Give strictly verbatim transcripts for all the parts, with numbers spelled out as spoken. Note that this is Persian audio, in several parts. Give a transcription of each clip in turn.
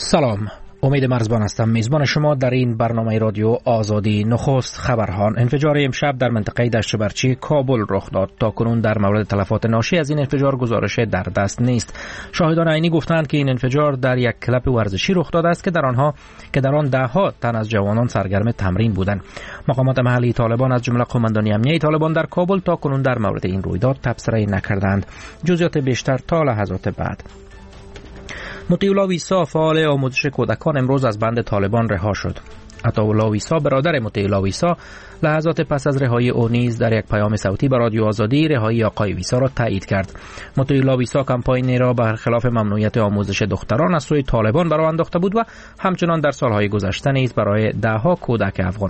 سلام، امید مرزبان هستم، میزبان شما در این برنامه رادیو آزادی. نخست خبرها. انفجار امشب در منطقه دشت برچی کابل رخ داد. تا کنون در مورد تلفات ناشی از این انفجار گزارش در دست نیست. شاهدان عینی گفتند که این انفجار در یک کلب ورزشی رخ داده است که در آنها که در آن ده ها تن از جوانان سرگرم تمرین بودند. مقامات محلی طالبان از جمله قماندانی امنیه طالبان در کابل تا کنون در مورد این رویداد تبصره نکردند. جزئیات بیشتر تا لحظات بعد. مطیع ویسا فعال آموزش کودکان امروز از بند طالبان رها شد. عطاءالله ویسا برادر مطیع ویسا لحظات پس از رهایی او نیز در یک پیام صوتی به رادیو آزادی رهایی آقای ویسا را تایید کرد. مطیع ویسا کمپاینی را برخلاف ممنوعیت آموزش دختران از سوی طالبان برآورده انداخته بود و همچنان در سالهای گذشته نیز برای دهها کودک افغان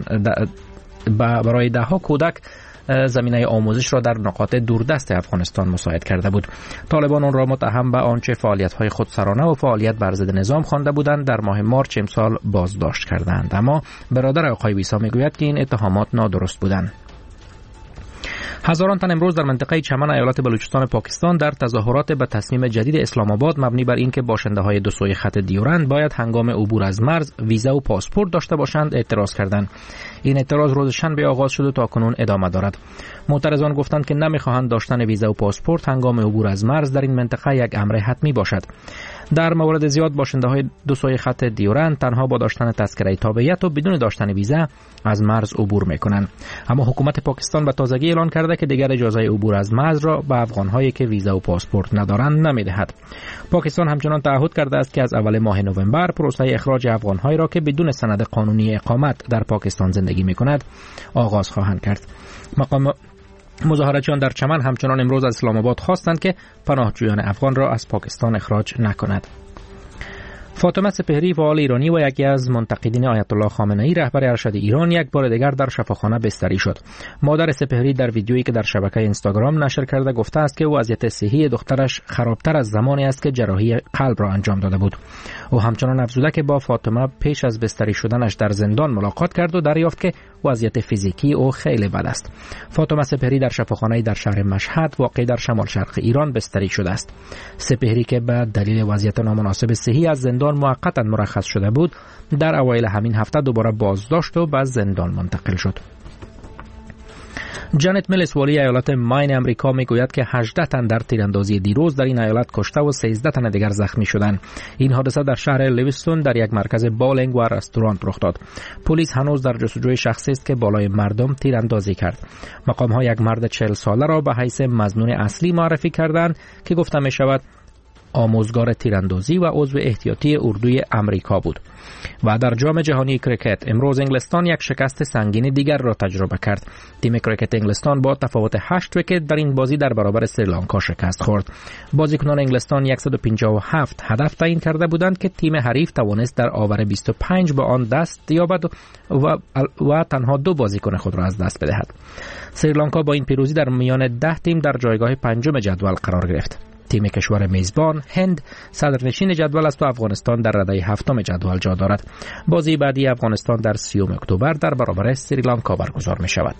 برای دهها کودک زمینه آموزش را در نقاط دوردست افغانستان مساعد کرده بود. طالبان آن را متهم به آنچه فعالیت‌های خودسرانه و فعالیت بر ضد نظام خوانده بودند در ماه مارچ امسال بازداشت کردند، اما برادر آقای ویسا میگوید که این اتهامات نادرست بودند. هزاران تن امروز در منطقه چمن ایالت بلوچستان پاکستان در تظاهرات به تصمیم جدید اسلام آباد مبنی بر اینکه باشنده‌های دو سوی خط دیورند باید هنگام عبور از مرز ویزا و پاسپورت داشته باشند اعتراض کردند. این اعتراض روز شنبه آغاز شد و تا کنون ادامه دارد. معترضان گفتند که نمی‌خواهند داشتن ویزا و پاسپورت هنگام عبور از مرز در این منطقه یک امر حتمی باشد. در مورد زیاد باشنده‌های دو سوی خط دیورند تنها با داشتن تذکره تابعیت و بدون داشتن ویزا از مرز عبور می‌کنند. اما حکومت پاکستان به تازگی اعلان کرده که دیگر اجازه عبور از مرز را به افغان‌هایی که ویزا و پاسپورت ندارند نمی‌دهد. پاکستان همچنان تعهد کرده است که از اول ماه نوامبر پروسه اخراج افغان‌هایی را که بدون سند قانونی اقامت در پاکستان زندگی می‌کنند آغاز خواهند کرد. مقام مظاهراتچیان در چمن همچنان امروز از اسلام آباد خواستند که پناهجویان افغان را از پاکستان اخراج نکند. فاطمه سپهری فعال ایرانی و یکی از منتقدین آیت الله خامنه ای رهبر ارشد ایران یک بار دیگر در شفاخانه بستری شد. مادر سپهری در ویدیویی که در شبکه اینستاگرام نشر کرده گفته است که وضعیت صحی دخترش خرابتر از زمانی است که جراحی قلب را انجام داده بود. او همچنان افزوده که با فاطمه پیش از بستری شدنش در زندان ملاقات کرد و دریافت که وضعیت فیزیکی او خیلی بد است. فاطمه سپهری در شفاخانه در شهر مشهد واقع در شمال شرق ایران بستری شده است. سپهری که به دلیل وضعیت نامناسب صحی از زندان موقتا مرخص شده بود، در اوایل همین هفته دوباره بازداشت و به زندان منتقل شد. جانت میلس والی ایالت ماین امریکا میگوید که هجده تن در تیراندازی دیروز در این ایالت کشته و سیزده تن دیگر زخمی شدند. این حادثه در شهر لیویستون در یک مرکز بالینگ و رستوران رخ داد. پلیس هنوز در جستجوی شخصی است که بالای مردم تیراندازی کرد. مقام‌ها یک مرد چهل ساله را به حیث مظنون اصلی معرفی کردند که گفته می شود آموزگار تیراندازی و عضو احتیاطی اردوی امریکا بود. و در جام جهانی کریکت امروز انگلستان یک شکست سنگین دیگر را تجربه کرد. تیم کریکت انگلستان با تفاوت هشت ویکت در این بازی در برابر سریلانکا شکست خورد. بازیکنان انگلستان صد و پنجاه و هفت هدف تعیین کرده بودند که تیم حریف توانست در آور بیست و پنج به آن دست یابد و, و تنها دو بازیکن خود را از دست بدهد. سریلانکا با این پیروزی در میان ده تیم در جایگاه پنجم جدول قرار گرفت. تیم کشور میزبان هند صدرنشین جدول است و افغانستان در رده هفتم جدول جا دارد. بازی بعدی افغانستان در سیوم اکتبر در برابر سریلانکا برگزار می شود.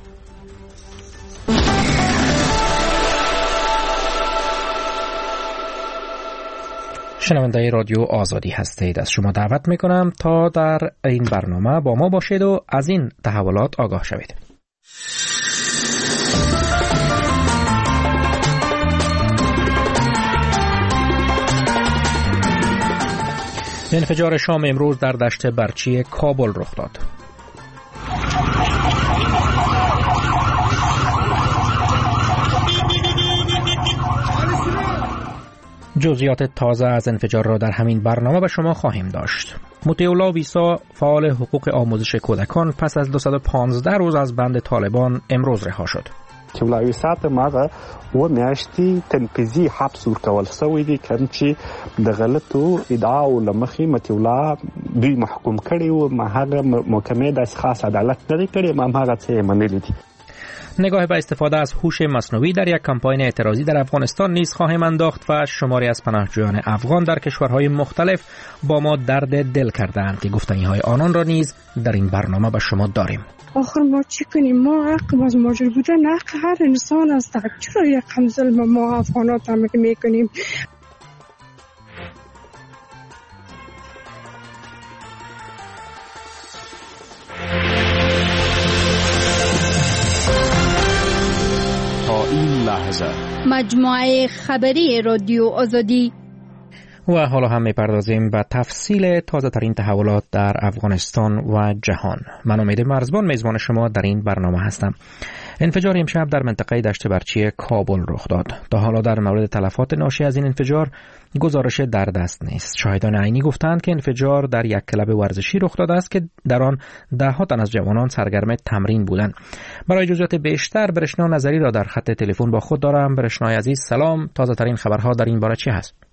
شنونده رادیو آزادی هستید. از شما دعوت می کنم تا در این برنامه با ما باشید و از این تحولات آگاه شوید. انفجار شام امروز در دشت برچی کابل رخ داد. جزئیات تازه از انفجار را در همین برنامه به شما خواهیم داشت. مطیع ویسا فعال حقوق آموزش کودکان پس از دویست و پانزده روز از بند طالبان امروز رها شد. چې ویسا ته ماغه و میاشتې تنفیذي حبس ورکول شوی دی کوم چې د غلطو ادعاو لمخې متولا دوی محکوم کړي او ما هغه محکمه د خاص عدالت نه کړي ما هغه څه منلی دي. نگاه به استفاده از هوش مصنوعی در یک کمپاین اعتراضی در افغانستان نیز خواهیم انداخت و شماری از پناهجویان افغان در کشورهای مختلف با ما درد دل کردند که گفتنی‌های آنان را نیز در این برنامه به شما داریم. آخر ما چی کنیم؟ ما حق از ماجر بودن حق هر انسان است. چرا یک هم ظلم ما افغانات هم میکنیم؟ لحظه. مجموعه خبری رادیو آزادی. و حالا هم میپردازیم به تفصیل تازه ترین تحولات در افغانستان و جهان. من امید مرزبان میزبان شما در این برنامه هستم. انفجار امشب در منطقه دشت برچی کابل رخ داد. تا حالا در مورد تلفات ناشی از این انفجار گزارش در دست نیست. شاهدان عینی گفتند که انفجار در یک کلب ورزشی رخ داده است که در آن ده ها تن از جوانان سرگرم تمرین بودند. برای جزئیات بیشتر برشنا نظری را در خط تلفن با خود دارم. برشنای عزیز سلام، تازه ترین خبرها در این باره چی هست؟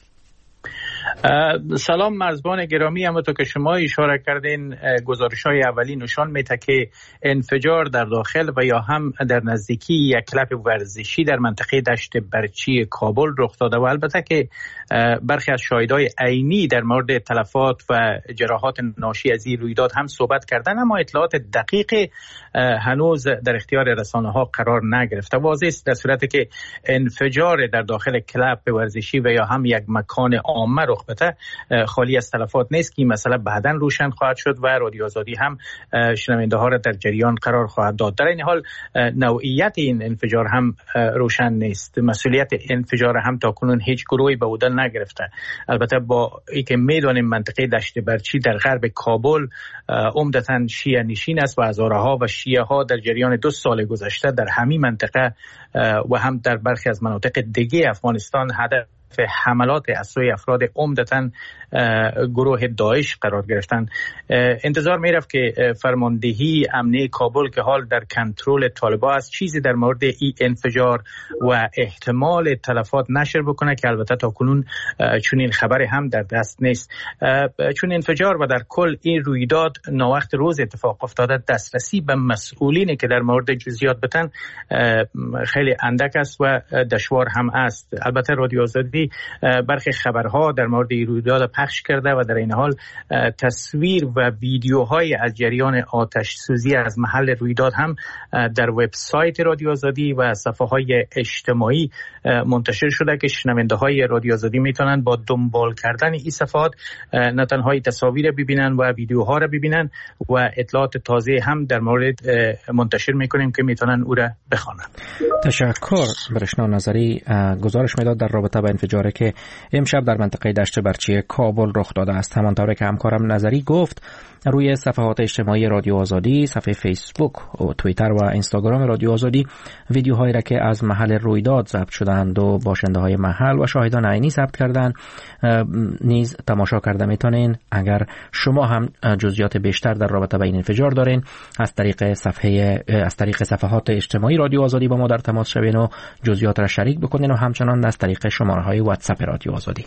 سلام مرزبان گرامی، همونطور که شما اشاره کردین گزارش‌های اولی نشان میده که انفجار در داخل و یا هم در نزدیکی یک کلب ورزشی در منطقه دشت برچی کابل رخ داده و البته که برخی از شاهدای عینی در مورد تلفات و جراحات ناشی از این رویداد هم صحبت کردن، اما اطلاعات دقیق هنوز در اختیار رسانه‌ها قرار نگرفته. واضح است در صورتی که انفجار در داخل کلب ورزشی و یا هم یک مکان عام رخ بده خالی از تلفات نیست که این مسئله بعداً روشن خواهد شد و رادیو آزادی هم شنونده ها را در جریان قرار خواهد داد. در این حال نوعیت این انفجار هم روشن نیست. مسئولیت انفجار هم تا کنون هیچ گروهی به عهده نگرفته. البته با اینکه میدانیم منطقه دشت برچی در غرب کابل عمدتاً شیعه نشین است و هزارها و شیعه ها در جریان دو سال گذشته در همین منطقه و هم در برخی از مناطق دیگه افغانستان هدف حملات از سوی افراد عمدتاً گروه داعش قرار گرفتن. انتظار می رفت که فرماندهی امنیه کابل که حال در کنترل طالبان است چیزی در مورد این انفجار و احتمال تلفات نشر بکنه که البته تا کنون چون این خبر هم در دست نیست. چون انفجار و در کل این رویداد ناوقت روز اتفاق افتاده، دسترسی به مسئولینی که در مورد جزئیات بتن خیلی اندک است و دشوار هم است. البته رادیو آزادی برخی خبرها در مورد این رویداد پخش کرده و در این حال تصویر و ویدیوهای از جریان آتش سوزی از محل رویداد هم در وبسایت رادیو آزادی و صفحه‌های اجتماعی منتشر شده که شنونده‌های رادیو آزادی میتونن با دنبال کردن این صفحات نه تنها تصاویر ببینن و ویدیوها را ببینن و اطلاعات تازه هم در مورد منتشر میکنیم که میتونن او را بخوانن. تشکر. برشنا نظری گزارش میداد در رابطه با انفجاری که امشب در منطقه دشت برچی کابل رخ داده است. همانطور که همکارم نظری گفت، روی صفحات اجتماعی رادیو آزادی، صفحه فیسبوک و توییتر و اینستاگرام رادیو آزادی ویدیوهایی را که از محل رویداد ضبط شدند و باشنده های محل و شاهدان عینی ثبت کردند نیز تماشا کرده میتونین. اگر شما هم جزئیات بیشتر در رابطه با این انفجار دارین، از طریق صفحه از طریق صفحات اجتماعی رادیو آزادی با ما در تماس شوین و جزئیات را شریک بکنین و همچنان از طریق شماره‌های واتساپ رادیو آزادی.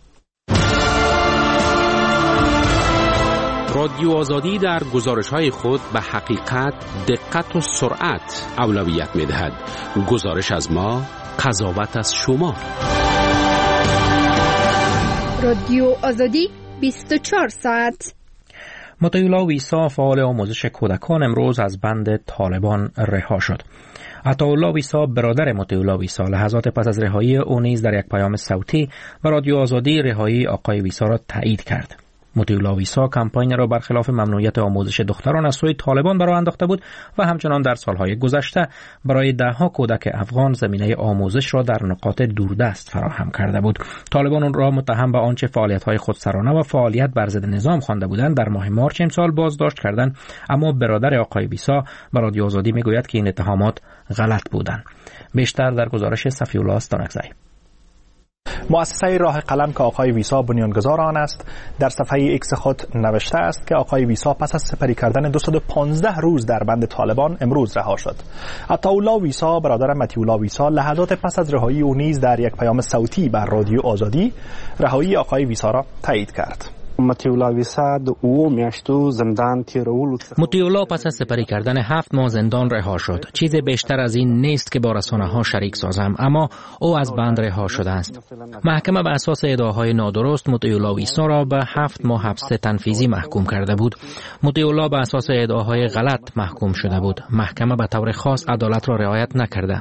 رادیو آزادی در گزارش‌های خود به حقیقت، دقت و سرعت اولویت می‌دهد. گزارش از ما، قضاوت از شما. رادیو آزادی بیست و چهار ساعت. مطیع ویسا فعال آموزش کودکان امروز از بند طالبان رها شد. عطاالله ویسا برادر مطیع ویسا لحظات پس از رهایی او نیز در یک پیام صوتی و رادیو آزادی رهایی آقای ویسا را تایید کرد. مطیع ویسا کمپاین را برخلاف ممنوعیت آموزش دختران از سوی طالبان برآورد انداخته بود و همچنان در سالهای گذشته برای دهها کودک افغان زمینه آموزش را در نقاط دوردست فراهم کرده بود. طالبان را متهم به آنچه فعالیت‌های خودسرانه و فعالیت بر ضد نظام خوانده بودند در ماه مارچ امسال بازداشت کردند، اما برادر آقای ویسا به رادیو آزادی میگوید که این اتهامات غلط بودند. بیشتر در گزارش صفی الله استانکزی. مؤسسه راه قلم که آقای ویسا بنیانگذار آن است در صفحه ایکس خود نوشته است که آقای ویسا پس از سپری کردن دویست و پانزده روز در بند طالبان امروز رها شد. عطاالله ویسا برادر مطیع ویسا لحظات پس از رهایی او نیز در یک پیام صوتی بر رادیو آزادی رهایی آقای ویسا را تایید کرد. مطیع ویسا د او میاشتو زندان تیرولو. مطیع پس از سپری کردن هفت ماه زندان رها شد. چیز بیشتر از این نیست که با رسانه‌ها شریک سازم، اما او از بند رها شده است. محکمه به اساس ادعاهای نادرست مطیع ویسا را به هفت ماه حبس تنفیذی محکوم کرده بود. مطیع به اساس ادعاهای غلط محکوم شده بود. محکمه به طور خاص عدالت را رعایت نکرده.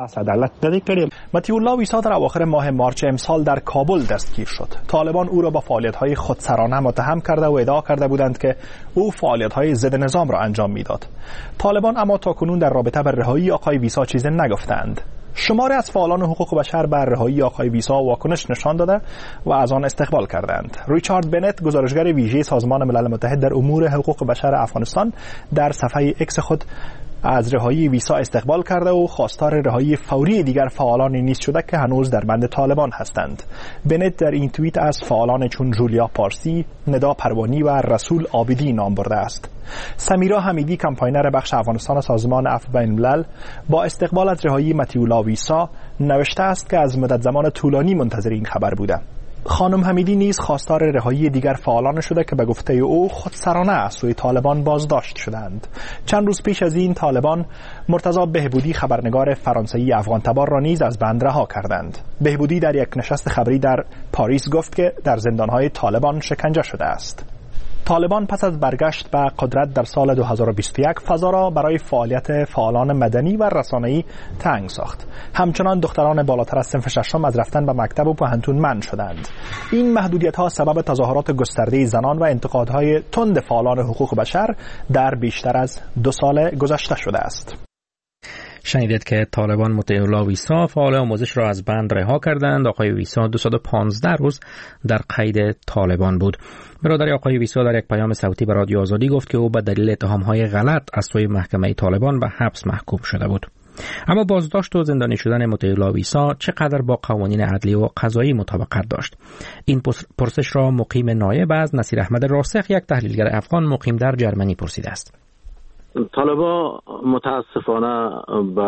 مطیع ویسا در اواخر ماه مارچ امسال در کابل دستگیر شد. طالبان او را با فعالیت‌های خودسرانه متهم کرده و ادعا کرده بودند که او فعالیت‌های ضد نظام را انجام میداد. طالبان اما تاکنون در رابطه با رهایی آقای ویسا چیزی نگفتند. شماری از فعالان حقوق بشر بر رهایی آقای ویسا واکنش نشان داده و از آن استقبال کردند. ریچارد بنت، گزارشگر ویژه سازمان ملل متحد در امور حقوق بشر افغانستان، در صفحه اکس خود از رهایی ویسا استقبال کرده و خواستار رهایی فوری دیگر فعالانی نیز شده که هنوز در بند طالبان هستند. بنت در این توییت از فعالان چون جولیا پارسی، ندا پروانی و رسول عابدی نام برده است. سمیرا حمیدی، کمپاینر بخش افغانستان سازمان عفو بین الملل، با استقبال از رهایی مطیع ویسا نوشته است که از مدت زمان طولانی منتظر این خبر بوده. خانم حمیدی نیز خواستار رهایی دیگر فعالان شده که به گفته او خودسرانه از سوی طالبان بازداشت شدند. چند روز پیش از این طالبان مرتضی بهبودی، خبرنگار فرانسوی افغان تبار را نیز از بند رها کردند. بهبودی در یک نشست خبری در پاریس گفت که در زندانهای طالبان شکنجه شده است. طالبان پس از برگشت به قدرت در سال دو هزار و بیست و یک فضا را برای فعالیت فعالان مدنی و رسانه‌ای تنگ ساخت. همچنان دختران بالاتر از صنف ششم از رفتن به مکتب و پوهنتون منع شدند. این محدودیت‌ها سبب تظاهرات گسترده زنان و انتقادهای تند فعالان حقوق بشر در بیشتر از دو سال گذشته شده است. شنیدید که طالبان مطیع ویسا فعال آموزش را از بند رها کردند. آقای ویسا دویست و پانزده روز در قید طالبان بود. برادر آقای ویسا در یک پیام صوتی به رادیو آزادی گفت که او به دلیل اتهام‌های غلط از سوی محکمه طالبان به حبس محکوم شده بود. اما بازداشت و زندانی شدن مطیع ویسا چقدر با قوانین عدلی و قضایی مطابقت داشت؟ این پرسش را مقیم نایب از نصیر احمد راسخ، یک تحلیلگر افغان مقیم در جرمنی، پرسیده است. طالبان متاسفانه به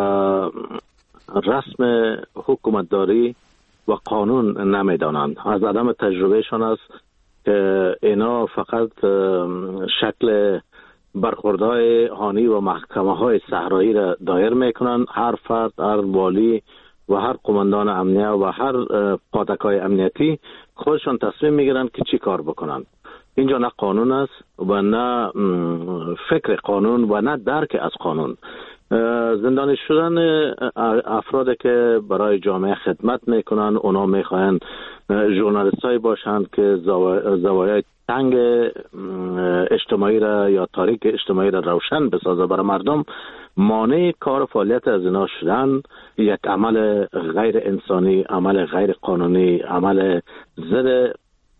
رسم حکومتداری و قانون نمیدانند. از عدم تجربهشان است که اینا فقط شکل برخوردهای هانی و محکمه های صحرایی را دایر میکنند. هر فرد، هر والی و هر قماندان امنیه و هر پادکای امنیتی خودشان تصمیم میگیرند که چی کار بکنند. اینجا نه قانون است و نه فکر قانون و نه درک از قانون. زندانی شدن افرادی که برای جامعه خدمت میکنن، اونا میخواین ژورنالیست هایی باشند که زوایای تنگ اجتماعی را یا تاریک اجتماعی را روشن بسازه برای مردم، مانع کار فعالیت از اینا شدن یک عمل غیر انسانی، عمل غیر قانونی، عمل ضد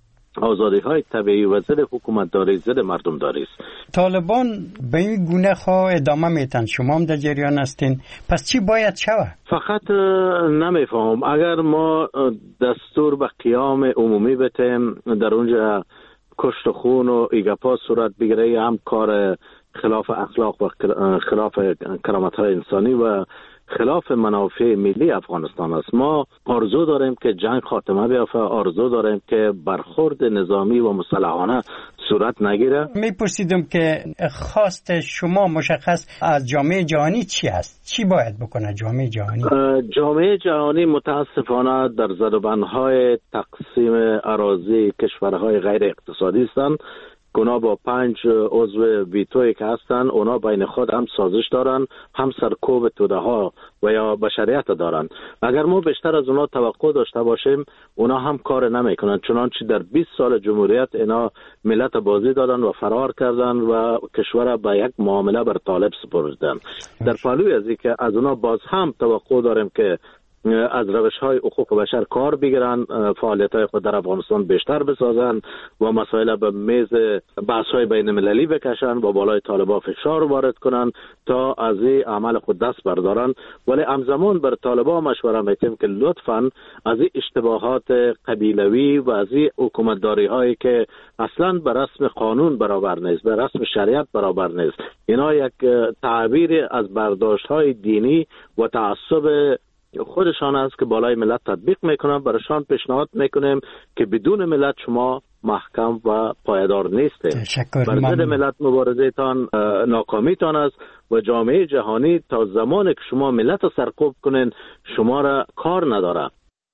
آزادی های طبیعی و ضد حکومتداری، ضد مردمداری است. طالبان به این گونه خواه ادامه میتن، شما هم در جریان هستین، پس چی باید شود؟ فقط نمیفهم. اگر ما دستور به قیام عمومی بتیم، در اونجا کشت و خون و ایگپا صورت بگیره، هم کار خلاف اخلاق و خلاف کرامت های انسانی و خلاف منافع ملی افغانستان است. ما آرزو داریم که جنگ خاتمه بیافته، آرزو داریم که برخورد نظامی و مسلحانه صورت نگیره. میپرسیدم که خواست شما مشخص از جامعه جهانی چی است؟ چی باید بکنه جامعه جهانی؟ جامعه جهانی متاسفانه در زدوبندهای تقسیم اراضی کشورهای غیر اقتصادی هستند. اونا با پنج عضو ویتویی که هستن، اونا بین خود هم سازش دارن، هم سرکوب توده ها و یا بشریت دارن. اگر ما بیشتر از اونا توقع داشته باشیم، اونا هم کار نمیکنن، چنانچه در بیست سال جمهوریت اینا ملت بازی دادن و فرار کردن و کشور به یک معامله بر طالب سپردن. در پهلوی از اینکه از اونا باز هم توقع داریم که از روش‌های حقوق بشر کار بگیرن، فعالیت‌های خود در افغانستان بیشتر بسازن و مسائل به میز بحث‌های بین‌المللی بکشن و بالای طالبان فشار وارد کنن تا از این عمل خود دست بردارن. ولی همزمان بر طالبان مشوره میدیم که لطفاً از این اشتباهات قبیلوی و از این حکومتداری‌هایی که اصلاً به رسم قانون برابر نیست، به رسم شریعت برابر نیست، اینا یک تعبیر از برداشت‌های دینی و تعصب خودشان است که بالای ملت تطبیق میکنن. برایشان پیشنهاد میکنیم که بدون ملت شما محکم و پایدار نیستید. بر ضد ملت مبارزه تان ناکامی تان است و جامعه جهانی تا زمانی که شما ملت سرکوب کنین شما را کار نداره.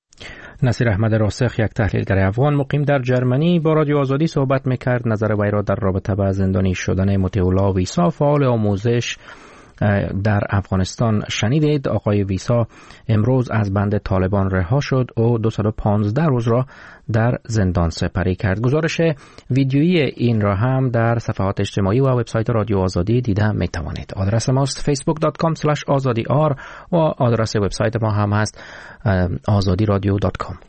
نصیر احمد راسخ، یک تحلیلگر افغان مقیم در جرمنی، با رادیو آزادی صحبت میکرد. نظر وی را در رابطه با زندانی شدن مطیع ویسا فعال آموزش در افغانستان شنیدید. آقای ویسا امروز از بند طالبان رها شد و دویست و پانزده روز را در زندان سپری کرد. گزارش ویدیویی این را هم در صفحات اجتماعی و وبسایت رادیو آزادی دیده می توانید. آدرس ماست فیسبوک دات کام اسلش آزادی آر و آدرس وبسایت ما هم هست آزادی رادیو دات کام.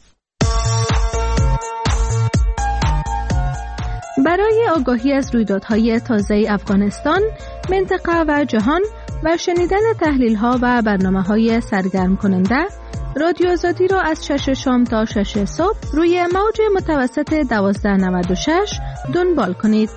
برای آگاهی از رویدادهای تازه افغانستان، منطقه و جهان و شنیدن تحلیل‌ها و برنامه‌های سرگرم کننده، رادیو آزادی را از شش شام تا شش صبح روی موج متوسط دوازده نود و شش دنبال کنید.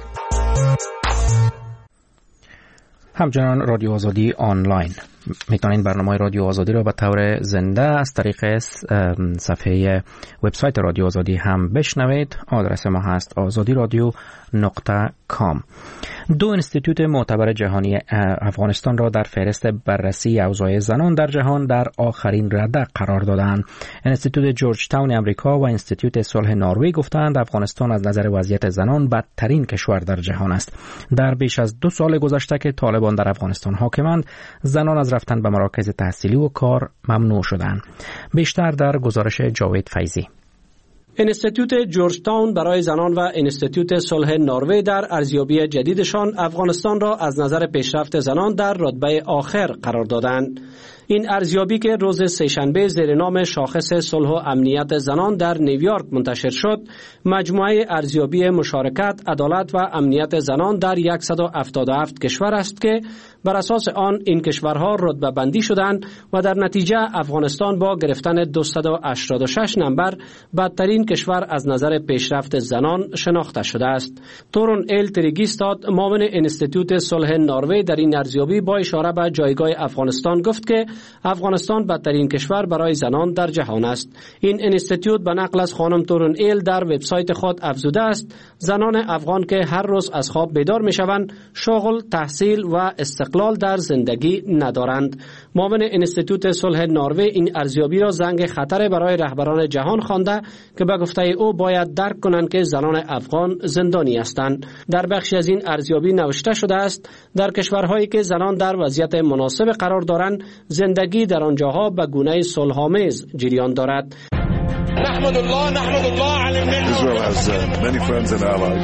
همچنان رادیو آزادی آنلاین میتونید برنامه رادیو آزادی را به طور زنده از طریق صفحه وبسایت رادیو آزادی هم بشنوید. آدرس ما هست آزادی رادیو نقطه کام. دو انستیتوت معتبر جهانی افغانستان را در فهرست بررسی اوضاع زنان در جهان در آخرین رده قرار دادند. انستیتوت جورج تاون امریکا و انستیتوت صلح نروژ گفتند افغانستان از نظر وضعیت زنان بدترین کشور در جهان است. در بیش از دو سال گذشته که طالبان در افغانستان حاکمند، زنان از رفتن به مراکز تحصیلی و کار ممنوع شدند. بیشتر در گزارش جاوید فیضی. انستیتوت جورج تاون برای زنان و انستیتوت صلح نروژ در ارزیابی جدیدشان افغانستان را از نظر پیشرفت زنان در رتبه آخر قرار دادند. این ارزیابی که روز سه‌شنبه زیر نام شاخص صلح و امنیت زنان در نیویورک منتشر شد، مجموعه ارزیابی مشارکت، عدالت و امنیت زنان در صد و هفتاد و هفت کشور است که بر اساس آن این کشورها رتبه بندی شدند و در نتیجه افغانستان با گرفتن دویست و هشتاد و شش نمبر بدترین کشور از نظر پیشرفت زنان شناخته شده است. تورون ایل تریگیستاد، معاون انستیتوت صلح نروژ، در این ارزیابی با اشاره به جایگاه افغانستان گفت که افغانستان بدترین کشور برای زنان در جهان است. این انستیتوت به نقل از خانم تورون ایل در وبسایت خود افزوده است زنان افغان که هر روز از خواب بیدار میشوند شغل، تحصیل و استقلال در زندگی ندارند. معاون انستیتوت صلح نروژ این ارزیابی را زنگ خطر برای رهبران جهان خوانده که به گفته او باید درک کنند که زنان افغان زندانی هستند. در بخشی از این ارزیابی نوشته شده است در کشورهایی که زنان در وضعیت مناسب قرار دارند، زندگی در آنجاها به گونه صلح‌آمیز جریان دارد. نحمد الله نحمد الله علی النعمة. Israel has uh, many friends and allies.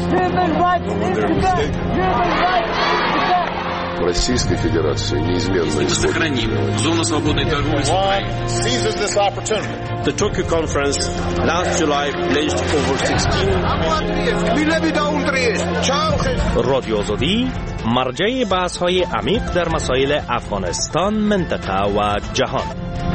Российской Федерации неизменно сохраним зону свободной торговли с Украиной. Seizes this opportunity. The Tokyo conference last July pledged over sixteen. رادیو آزادی مرجع بحث‌های عمیق در مسائل افغانستان، منطقه و جهان.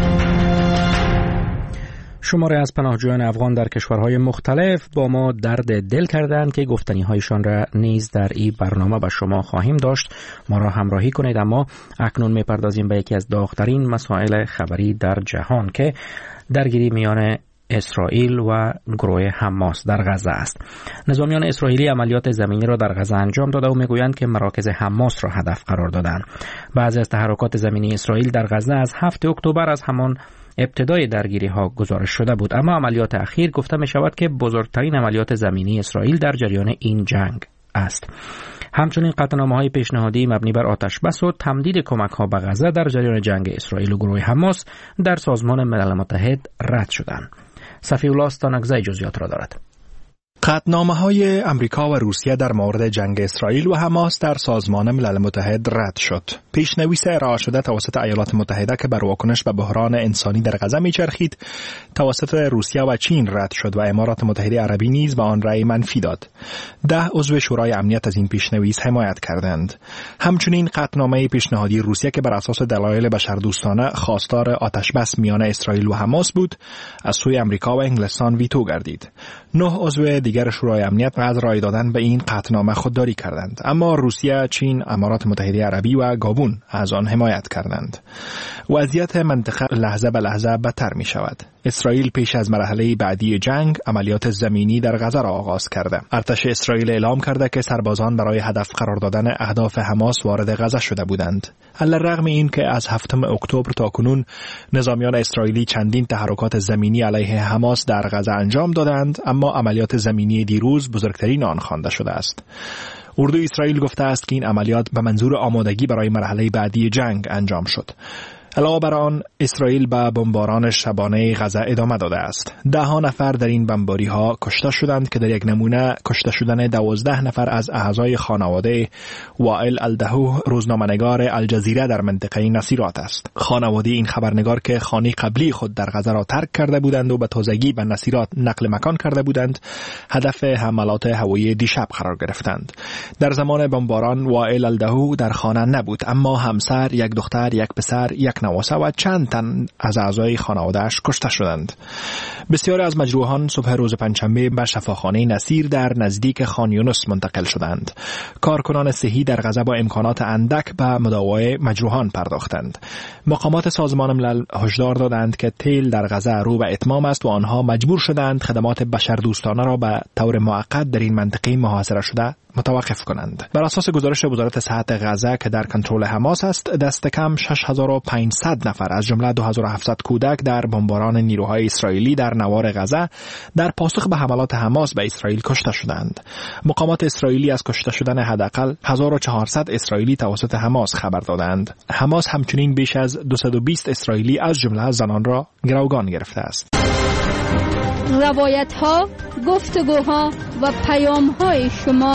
شماره از پناهجویان افغان در کشورهای مختلف با ما درد دل کردند که گفتنی‌هایشان را نیز در این برنامه به شما خواهیم داشت. ما را همراهی کنید. اما اکنون می‌پردازیم به یکی از داغ‌ترین مسائل خبری در جهان که درگیری میان اسرائیل و گروه حماس در غزه است. نظامیان اسرائیلی عملیات زمینی را در غزه انجام داده و میگویند که مراکز حماس را هدف قرار دادند. بعضی از تحرکات زمینی اسرائیل در غزه از هفتم اکتبر از همان ابتدای درگیری ها گزارش شده بود، اما عملیات اخیر گفته می شود که بزرگترین عملیات زمینی اسرائیل در جریان این جنگ است. همچنین قطعنامه های پیشنهادی مبنی بر آتش بس و تمدید کمک ها به غزه در جریان جنگ اسرائیل و گروه حماس در سازمان ملل متحد رد شدند. صفی الله استانکزی جزئیات را دارد. قطعنامه‌های امریکا و روسیه در مورد جنگ اسرائیل و حماس در سازمان ملل متحد رد شد. پیشنویس ارائه شده توسط ایالات متحده که بر واکنش به بحران انسانی در غزه میچرخید، توسط روسیه و چین رد شد و امارات متحده عربی نیز به آن رأی منفی داد. ده عضو شورای امنیت از این پیشنویس حمایت کردند. همچنین قطعنامه پیشنهادی روسیه که بر اساس دلایل بشردوستانه خواستار آتش‌بس میان اسرائیل و حماس بود، از سوی امریکا و انگلستان ویتو گردید. نه عضو دیگر شورای امنیت از رای دادن به این قطعنامه خودداری کردند، اما روسیه، چین، امارات متحده عربی و گابون از آن حمایت کردند. وضعیت منطقه لحظه به لحظه بدتر می شود. اسرائیل پیش از مرحله بعدی جنگ عملیات زمینی در غزه را آغاز کرده. ارتش اسرائیل اعلام کرده که سربازان برای هدف قرار دادن اهداف حماس وارد غزه شده بودند. علیرغم این که از هفتم اکتبر تا کنون نظامیان اسرائیلی چندین تحرکات زمینی علیه حماس در غزه انجام دادند، اما عملیات زمینی دیروز بزرگترین آن خوانده شده است. اردوی اسرائیل گفته است که این عملیات به منظور آمادگی برای مرحله بعدی جنگ انجام شد. علاوه بر آن، اسرائیل به بمباران شبانه غزه ادامه داده است. ده ها نفر در این بمباری ها کشته شدند که در یک نمونه کشته شدن دوازده نفر از اعضای خانواده وائل الدهو، روزنامه‌نگار الجزیره در منطقه نصیرات است. خانواده این خبرنگار که خانه قبلی خود در غزه را ترک کرده بودند و به تازگی به نصیرات نقل مکان کرده بودند، هدف حملات هوایی دیشب قرار گرفتند. در زمان بمباران وائل الدهو در خانه نبود، اما همسر، یک دختر، یک پسر، یک نواسه و چند تن از اعضای خانواده‌اش کشته شدند. بسیاری از مجروحان صبح روز پنجشنبه به شفاخانه نصیر در نزدیک خان یونس منتقل شدند. کارکنان صحی در غزه با امکانات اندک به مداوای مجروحان پرداختند. مقامات سازمان ملل هشدار دادند که تیل در غزه رو به اتمام است و آنها مجبور شدند خدمات بشردوستانه را به طور موقت در این منطقه محاصره شده متوقف کنند. بر اساس گزارش وزارت صحت غزه که در کنترل حماس است، دست کم شش هزار و پانصد نفر از جمله دو هزار و هفتصد کودک در بمباران نیروهای اسرائیلی در نوار غزه در پاسخ به حملات حماس به اسرائیل کشته شدند. مقامات اسرائیلی از کشته شدن حداقل هزار و چهارصد اسرائیلی توسط حماس خبر دادند. حماس همچنین بیش از دویست و بیست اسرائیلی از جمله زنان را گروگان گرفته است. روایت ها، گفتگوها و پیام های شما.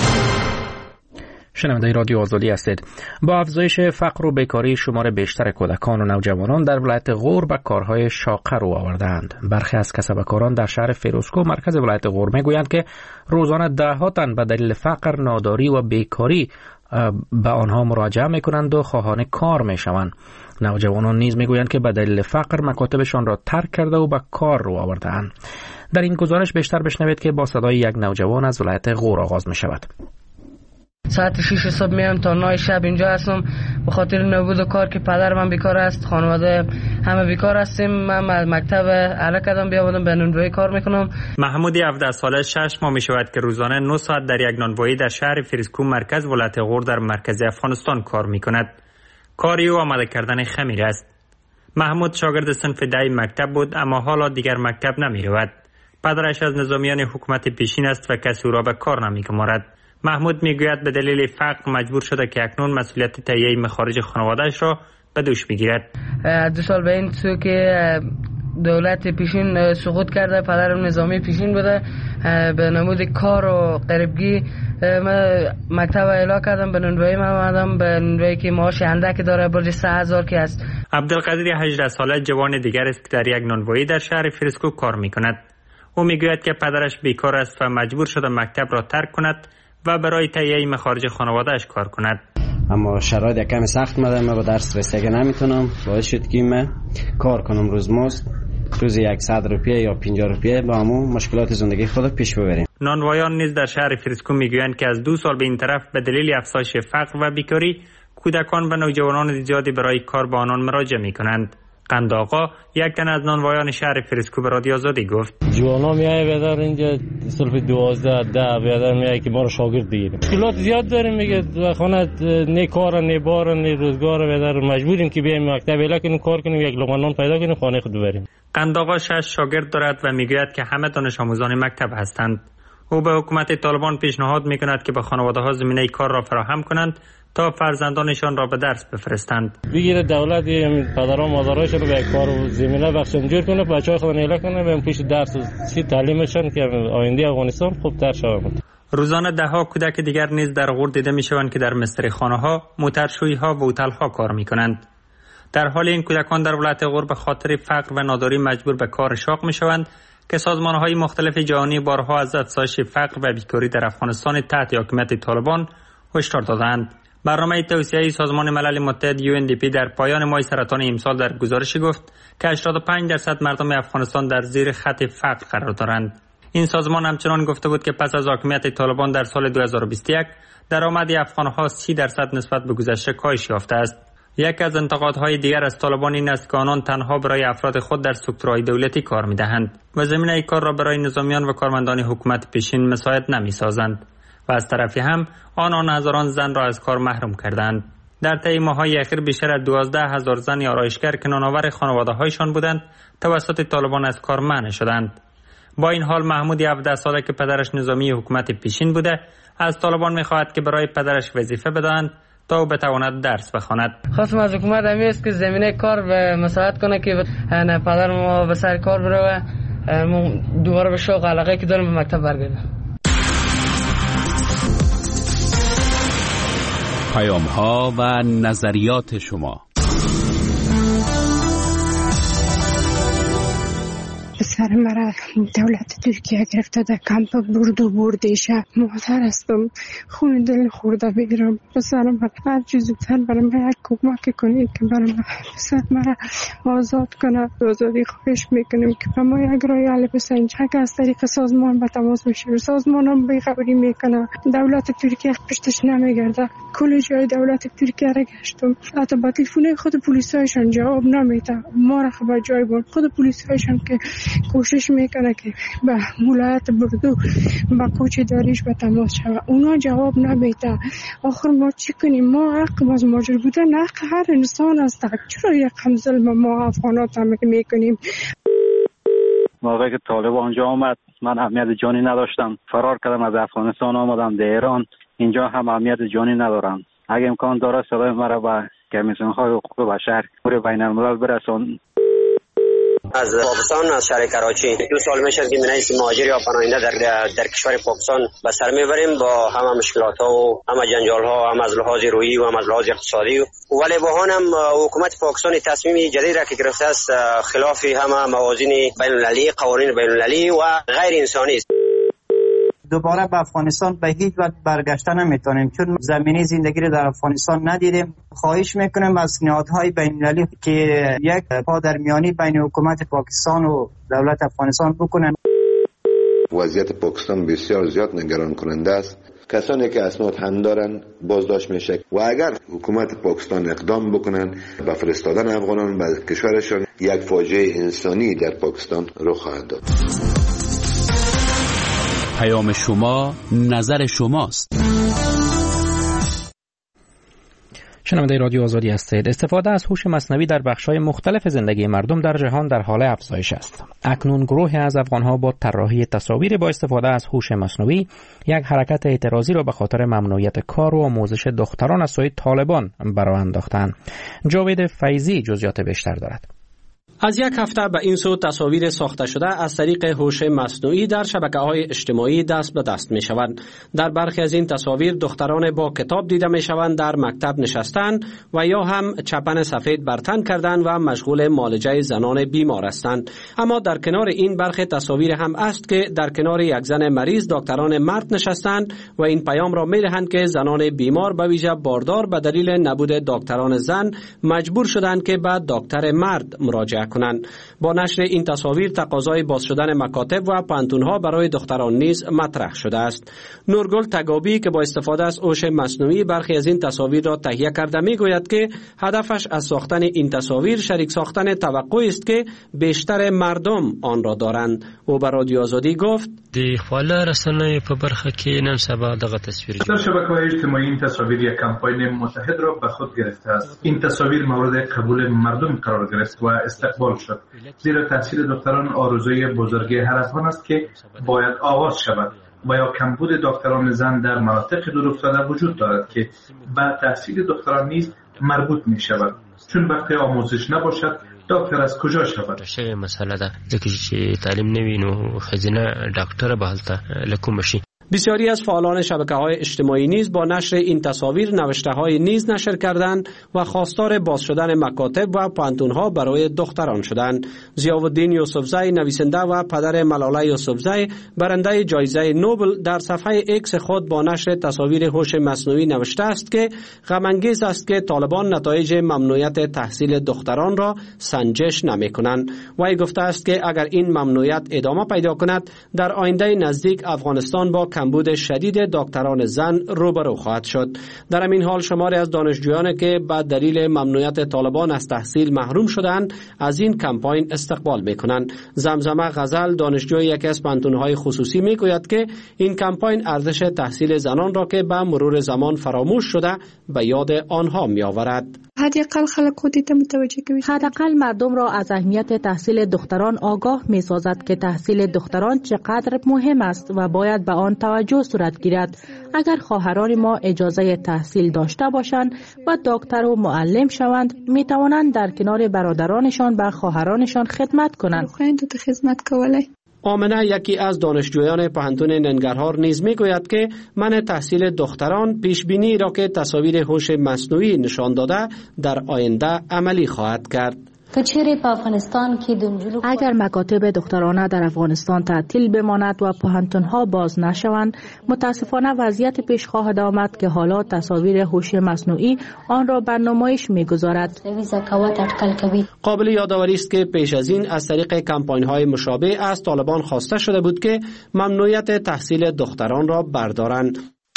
شنونده رادیو آزادی هستید. با افزایش فقر و بیکاری، شمار بیشتر کودکان و نوجوانان در ولایت غور به کارهای شاقه رو آوردند. برخی از کسبکاران در شهر فیروزکوه مرکز ولایت غور میگویند که روزانه ده ها تن به دلیل فقر، ناداری و بیکاری به آنها مراجعه میکنند و خواهان کار میشوند. نوجوانان نیز میگویند که به دلیل فقر مکاتبشان را ترک کرده و به کار رو آورده‌اند. در این گزارش بیشتر بشنوید که با صدای یک نوجوان از ولایت غور آغاز می شود. ساعت شش صبح میام تا نه شب اینجا هستم به خاطر نبود کار که پدر من بیکار است، خانواده همه بیکار هستیم. من مکتب اعلی کردم بیاوردم به نانوایی کار میکنم. محمودی هفده ساله شش ماه می شود که روزانه نه ساعت در یک نانوایی در شهر فیروزکوه مرکز ولایت غور در مرکز افغانستان کار میکند. کاری او آماده کردن خمیر است. محمود شاگرد صنف ده مکتب بود، اما حالا دیگر مکتب نمی رود. پدرش از نظامیان حکومت پیشین است و کسی او را به کار نمی گمارد. محمود می گوید به دلیل فقر مجبور شده که اکنون مسئولیت تهیه مخارج خانواده‌اش را به دوش بگیرد. دو سال به این سو که دولت پیشین سقوط کرده، پدرم نظامی پیشین بوده، به نمود کار و قریبگی من مکتب اعلا کردم، به نانوایی من آمدم، به نانوایی که معاش اندک داره، برج سه هزار که است. عبدالقادر هجده ساله جوان دیگر است که در یک نانوایی در شهر فیروزکوه کار می کند. او می گوید که پدرش بیکار است و مجبور شده مکتب را ترک کند و برای تهیه مخارج خانواده‌اش کار کند. اما شرایط کمی سخت مده، من با درس رسیدگی نمیتونم، باعث شد که من کار کنم روزمزد، روزی صد روپیه یا پنجاه روپیه با همون مشکلات زندگی خود پیش ببریم. نانوایان نیز در شهر فیروزکوه میگویند که از دو سال به این طرف به دلیل افزایش فقر و بیکاری کودکان و نوجوانان زیادی برای کار با آنان مراجعه میکنند. قند آقا یک تن از نانوایان شهر فیروزکوه به رادیو آزادی گفت: جوانا میای بیادر اینجا صرف دوازده ده بیادر میای که ما رو شاگرد بگیریم. مشکلات زیاد داریم، میگه خانه نه کار نه بار نه روزگار، بیادر مجبوریم که بیایم مکتب اعلا کنیم، کار کنیم، یک لقمه نان پیدا کنیم، خانه خود ببریم. قند آقا شش شاگرد دارد و میگوید که همه دانش آموزان مکتب هستند. او به حکومت طالبان پیشنهاد میکند که به خانواده‌ها زمینه کار را فراهم کنند تا فرزندانشان را به درس بفرستند. بگیره دولت پدران مادرایش رو به کار و زمینه بخشن جور کنه، بچه‌ها خودن اعلا کنه، برن پیش درس و چی تعلیمشان که آینده افغانستان خوبتر شود. روزانه ده ها کودک دیگر نیز در غور دیده میشوند که در مستریخانه‌ها، موترشویی‌ها و هتل‌ها کار میکنند. در حال این کودکان در ولایت غور به خاطر فقر و ناداری مجبور به کار شاق میشوند که سازمان‌های مختلف جهانی بارها از افزایش فقر و بیکاری در افغانستان تحت حاکمیت طالبان هشدار دادند. برنامه توسعه سازمان ملل متحد یو ان دی پی در پایان ماه سرطان امسال در گزارشی گفت که هشتاد و پنج درصد مردم افغانستان در زیر خط فقر قرار دارند. این سازمان همچنان گفته بود که پس از حاکمیت طالبان در سال دو هزار و بیست و یک درآمد افغان‌ها سی درصد نسبت به گذشته کاهش یافته است. یک از انتقادهای دیگر از طالبان این است که آنان تنها برای افراد خود در سکتورهای دولتی کار می‌دهند و زمینه کار را برای نظامیان و کارمندان حکومت پیشین مساعد نمی‌سازند و از طرفی هم آنان هزاران زن را از کار محروم کردند. در طی ماه‌های اخیر بیشتر از دوازده هزار زن آرایشگر که نانآور خانواده‌هایشان بودند توسط طالبان از کار منع شدند. با این حال محمودی هفده ساله که پدرش نظامی حکومت پیشین بوده از طالبان می‌خواهد که برای پدرش وظیفه بدهند تا او بتواند درس بخواند. خواستم از حکومت همین است که زمینه کار به مساعد کنه که پدر ما به سر کار بره و دوباره به شوق علاقه که داریم به مکتب برگرده. پیام ها و نظریات شما. پسر مرا دولت ترکیه گرفته در کمپ برد و بردیشه. مادر هستم، خون دل خورده بگیرم. پسرم هر چیز زودتر برای من یک کمک کنید که برای من پسر مرا آزاد کنه. آزادی خواهش میکنیم که به ما یک رای حل بسازید که از طریق سازمان به تماس بشیم. سازمان هم بیخبری میکنه، دولت ترکیه پشتش نمیگرده. کل جای دولت ترکیه را گشتم، حتی با تلفن خود پلیسایشان جواب نمیده. ما را خبر جای بود خود پلیسایشان که کوشش میکنه که به ولایت بردو با کوچ داریش به تماس شود، اونا جواب نمیده. آخر ما چی کنیم؟ ما حق از ماجر بودن حق هر انسان است. چرا یک هم ظلم ما افغانات هم میکنیم؟ موقعی که طالب آنجا آمد من اهمیت جانی نداشتم، فرار کردم از افغانستان آمدم در ایران. اینجا هم اهمیت جانی ندارم. اگه امکان داره صدای مرا به کمیسیون های حقوق بشر پور بین الملل برسون. از پاکستان، از شهر کراچی دو سال میشه که من از مهاجر یا پناهنده در در کشور پاکستان به سر میبریم با همه مشکلات ها و همه جنجال ها، هم از لحاظ روحی و هم از لحاظ اقتصادی. ولی با هم حکومت پاکستان تصمیم جدید را که گرفته است خلاف همه موازین بین المللی، قوانین بین المللی و غیر انسانی است. دوباره به افغانستان به هیچ وجه برگشته نمیتونیم چون زمینه زندگی رو در افغانستان ندیدیم. خواهش میکنم از نهادهای بین‌المللی که یک پادرمیانی بین حکومت پاکستان و دولت افغانستان بکنن. وضعیت پاکستان بسیار زیاد نگران کننده است. کسانی که اسناد هم دارن بازداشت میشه و اگر حکومت پاکستان اقدام بکنن به فرستادن افغانان به کشورشان، یک فاجعه انسانی در پاکستان رخ خواهد داد. پیام شما، نظر شماست. شنونده رادیو آزادی هستید. استفاده از هوش مصنوعی در بخش‌های مختلف زندگی مردم در جهان در حال افزایش است. اکنون گروهی از افغان‌ها با طراحی تصاویر با استفاده از هوش مصنوعی یک حرکت اعتراضی را به خاطر ممنوعیت کار و آموزش دختران از سوی طالبان برآورد انداختند. جاوید فیضی جزئیات بیشتر دارد. از یک هفته به این سو تصاویر ساخته شده از طریق هوش مصنوعی در شبکه‌های اجتماعی دست به دست می‌شوند. در برخی از این تصاویر دختران با کتاب دیده می‌شوند در مکتب نشستند و یا هم چپن سفید بر تن کردند و مشغول معالجه زنان بیمار هستند. اما در کنار این برخی تصاویر هم است که در کنار یک زن مریض دکتران مرد نشستند و این پیام را می‌دهند که زنان بیمار به ویژه باردار به دلیل نبود دکتران زن مجبور شدند که به دکتر مرد مراجعه کنند. با نشر این تصاویر تقاضای باز شدن مکاتب و پانتون‌ها برای دختران نیز مطرح شده است. نورگل تگابی که با استفاده از هوش مصنوعی برخی از این تصاویر را تهیه کرده میگوید که هدفش از ساختن این تصاویر شریک ساختن توقعی است که بیشتر مردم آن را دارند. او به رادیو آزادی گفت: د خواله رسنۍ په برخه کې نن سبا دغه تصویر در شبکه‌های اجتماعی این تصاویر یک کمپاین متحد را به خود گرفته است. این تصاویر مورد قبول مردم قرار گرفت و استقبال شد، زیرا تحصیل دختران آرزوی بزرگی هر افغان است که باید آغاز شود و یا کمبود دختران زن در مناطق دورافتاده وجود دارد که به تحصیل دختران نیز مربوط می شود، چون وقتی آموزش نباشد دکتر از کجا شود؟ شوی مسئله ده ځکه چې تعلیم نوي نو ښځینه ډاکټره به هلته له کومه شي. بسیاری از فعالان شبکه‌های اجتماعی نیز با نشر این تصاویر نوشته‌های نیز نشر کردند و خواستار باز شدن مکاتب و پانتون‌ها برای دختران شدند. ضیاءالدین یوسفزی نویسنده و پدر ملاله یوسفزی برنده جایزه نوبل در صفحه ایکس خود با نشر تصاویر هوش مصنوعی نوشته است که غم‌انگیز است که طالبان نتایج ممنوعیت تحصیل دختران را سنجش نمی‌کنند. وی گفته است که اگر این ممنوعیت ادامه پیدا کند در آینده نزدیک افغانستان با کمبود شدید دکتران زن روبرو خواهد شد. در همین حال شماری از دانشجویان که به دلیل ممنوعیت طالبان از تحصیل محروم شدند از این کمپاین استقبال میکنند. زمزمه غزل دانشجوی یکی از پانتون‌های خصوصی میگوید که این کمپاین ارزش تحصیل زنان را که به مرور زمان فراموش شده به یاد آنها میآورد. حداقل خلک خودت متوجه کوي. حداقل مردم را از اهمیت تحصیل دختران آگاه می سازد که تحصیل دختران چقدر مهم است و باید به آن توجه صورت گیرد. اگر خواهران ما اجازه تحصیل داشته باشند و دکتر و معلم شوند، می توانند در کنار برادرانشان و خواهرانشان خدمت کنند. خویندو خدمت کولای. آمنه یکی از دانشجویان پوهنتون ننگرهار نیز میگوید که منع تحصیل دختران پیشبینی را که تصاویر هوش مصنوعی نشان داده در آینده عملی خواهد کرد. اگر مکاتب دخترانه در افغانستان تعطیل بماند و پوهنتون‌ها باز نشوند، متاسفانه وضعیت پیش خواهد آمد که حالا تصاویر هوش مصنوعی آن را بر نمایش می‌گذارد. قابل یادآوری است که پیش از این از طریق کمپاین‌های مشابه از طالبان خواسته شده بود که ممنوعیت تحصیل دختران را بردارند.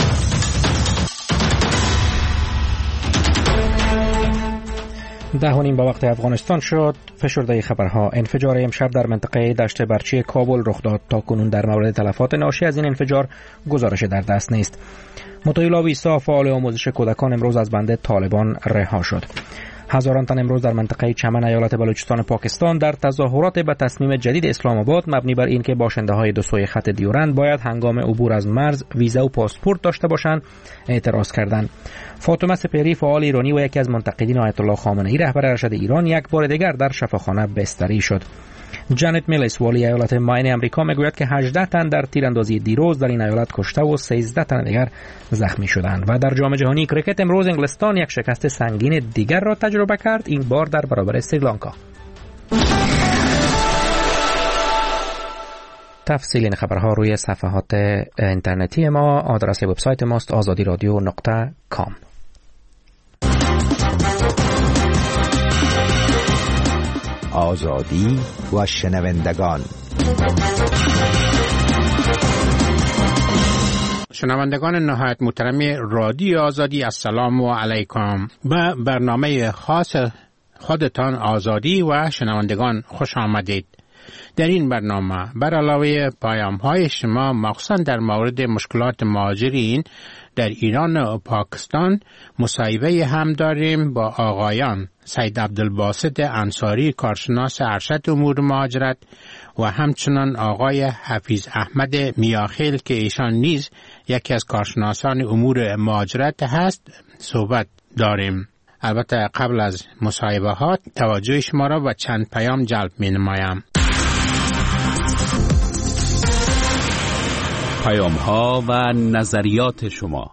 ده و نیم به وقت افغانستان شد. فشرده خبرها. انفجار امشب در منطقه دشت برچی کابل رخ داد. تا کنون در مورد تلفات ناشی از این انفجار گزارش در دست نیست. مطیع ویسا فعال آموزش کودکان امروز از بند طالبان رها شد. هزاران تن امروز در منطقه چمن ایالت بلوچستان پاکستان در تظاهرات به تصمیم جدید اسلام آباد مبنی بر اینکه باشنده‌های دو سوی خط دیورند باید هنگام عبور از مرز ویزا و پاسپورت داشته باشند اعتراض کردند. فاطمه سپهری فعال ایرانی و یکی از منتقدین آیت الله خامنه‌ای رهبر ارشد ایران یک بار دیگر در شفاخانه بستری شد. جانت میلیس والی ایالت ماین امریکا میگوید که هجده تن در تیراندازی دیروز در این ایالت کشته و سیزده تن دیگر زخمی شدند. و در جام جهانی کرکت امروز انگلستان یک شکست سنگین دیگر را تجربه کرد، این بار در برابر سریلانکا. تفصیل این خبرها روی صفحات اینترنتی ما. آدرس وبسایت ماست آزادی رادیو نقطه کام. آزادی و شنوندگان. شنوندگان نهایت محترم رادیو آزادی، السلام علیکم. به برنامه خاص خودتان آزادی و شنوندگان خوش آمدید. در این برنامه بر علاوه پیام‌های شما مخصوصا در مورد مشکلات مهاجرین در ایران و پاکستان مصاحبه هم داریم با آقایان سید عبدالباسط انصاری کارشناس ارشد امور مهاجرت و همچنان آقای حفیظ احمد میاخیل که ایشان نیز یکی از کارشناسان امور مهاجرت هست صحبت داریم. البته قبل از مصاحبه ها توجه شما را به چند پیام جلب می نمایم. پیام ها و نظریات شما.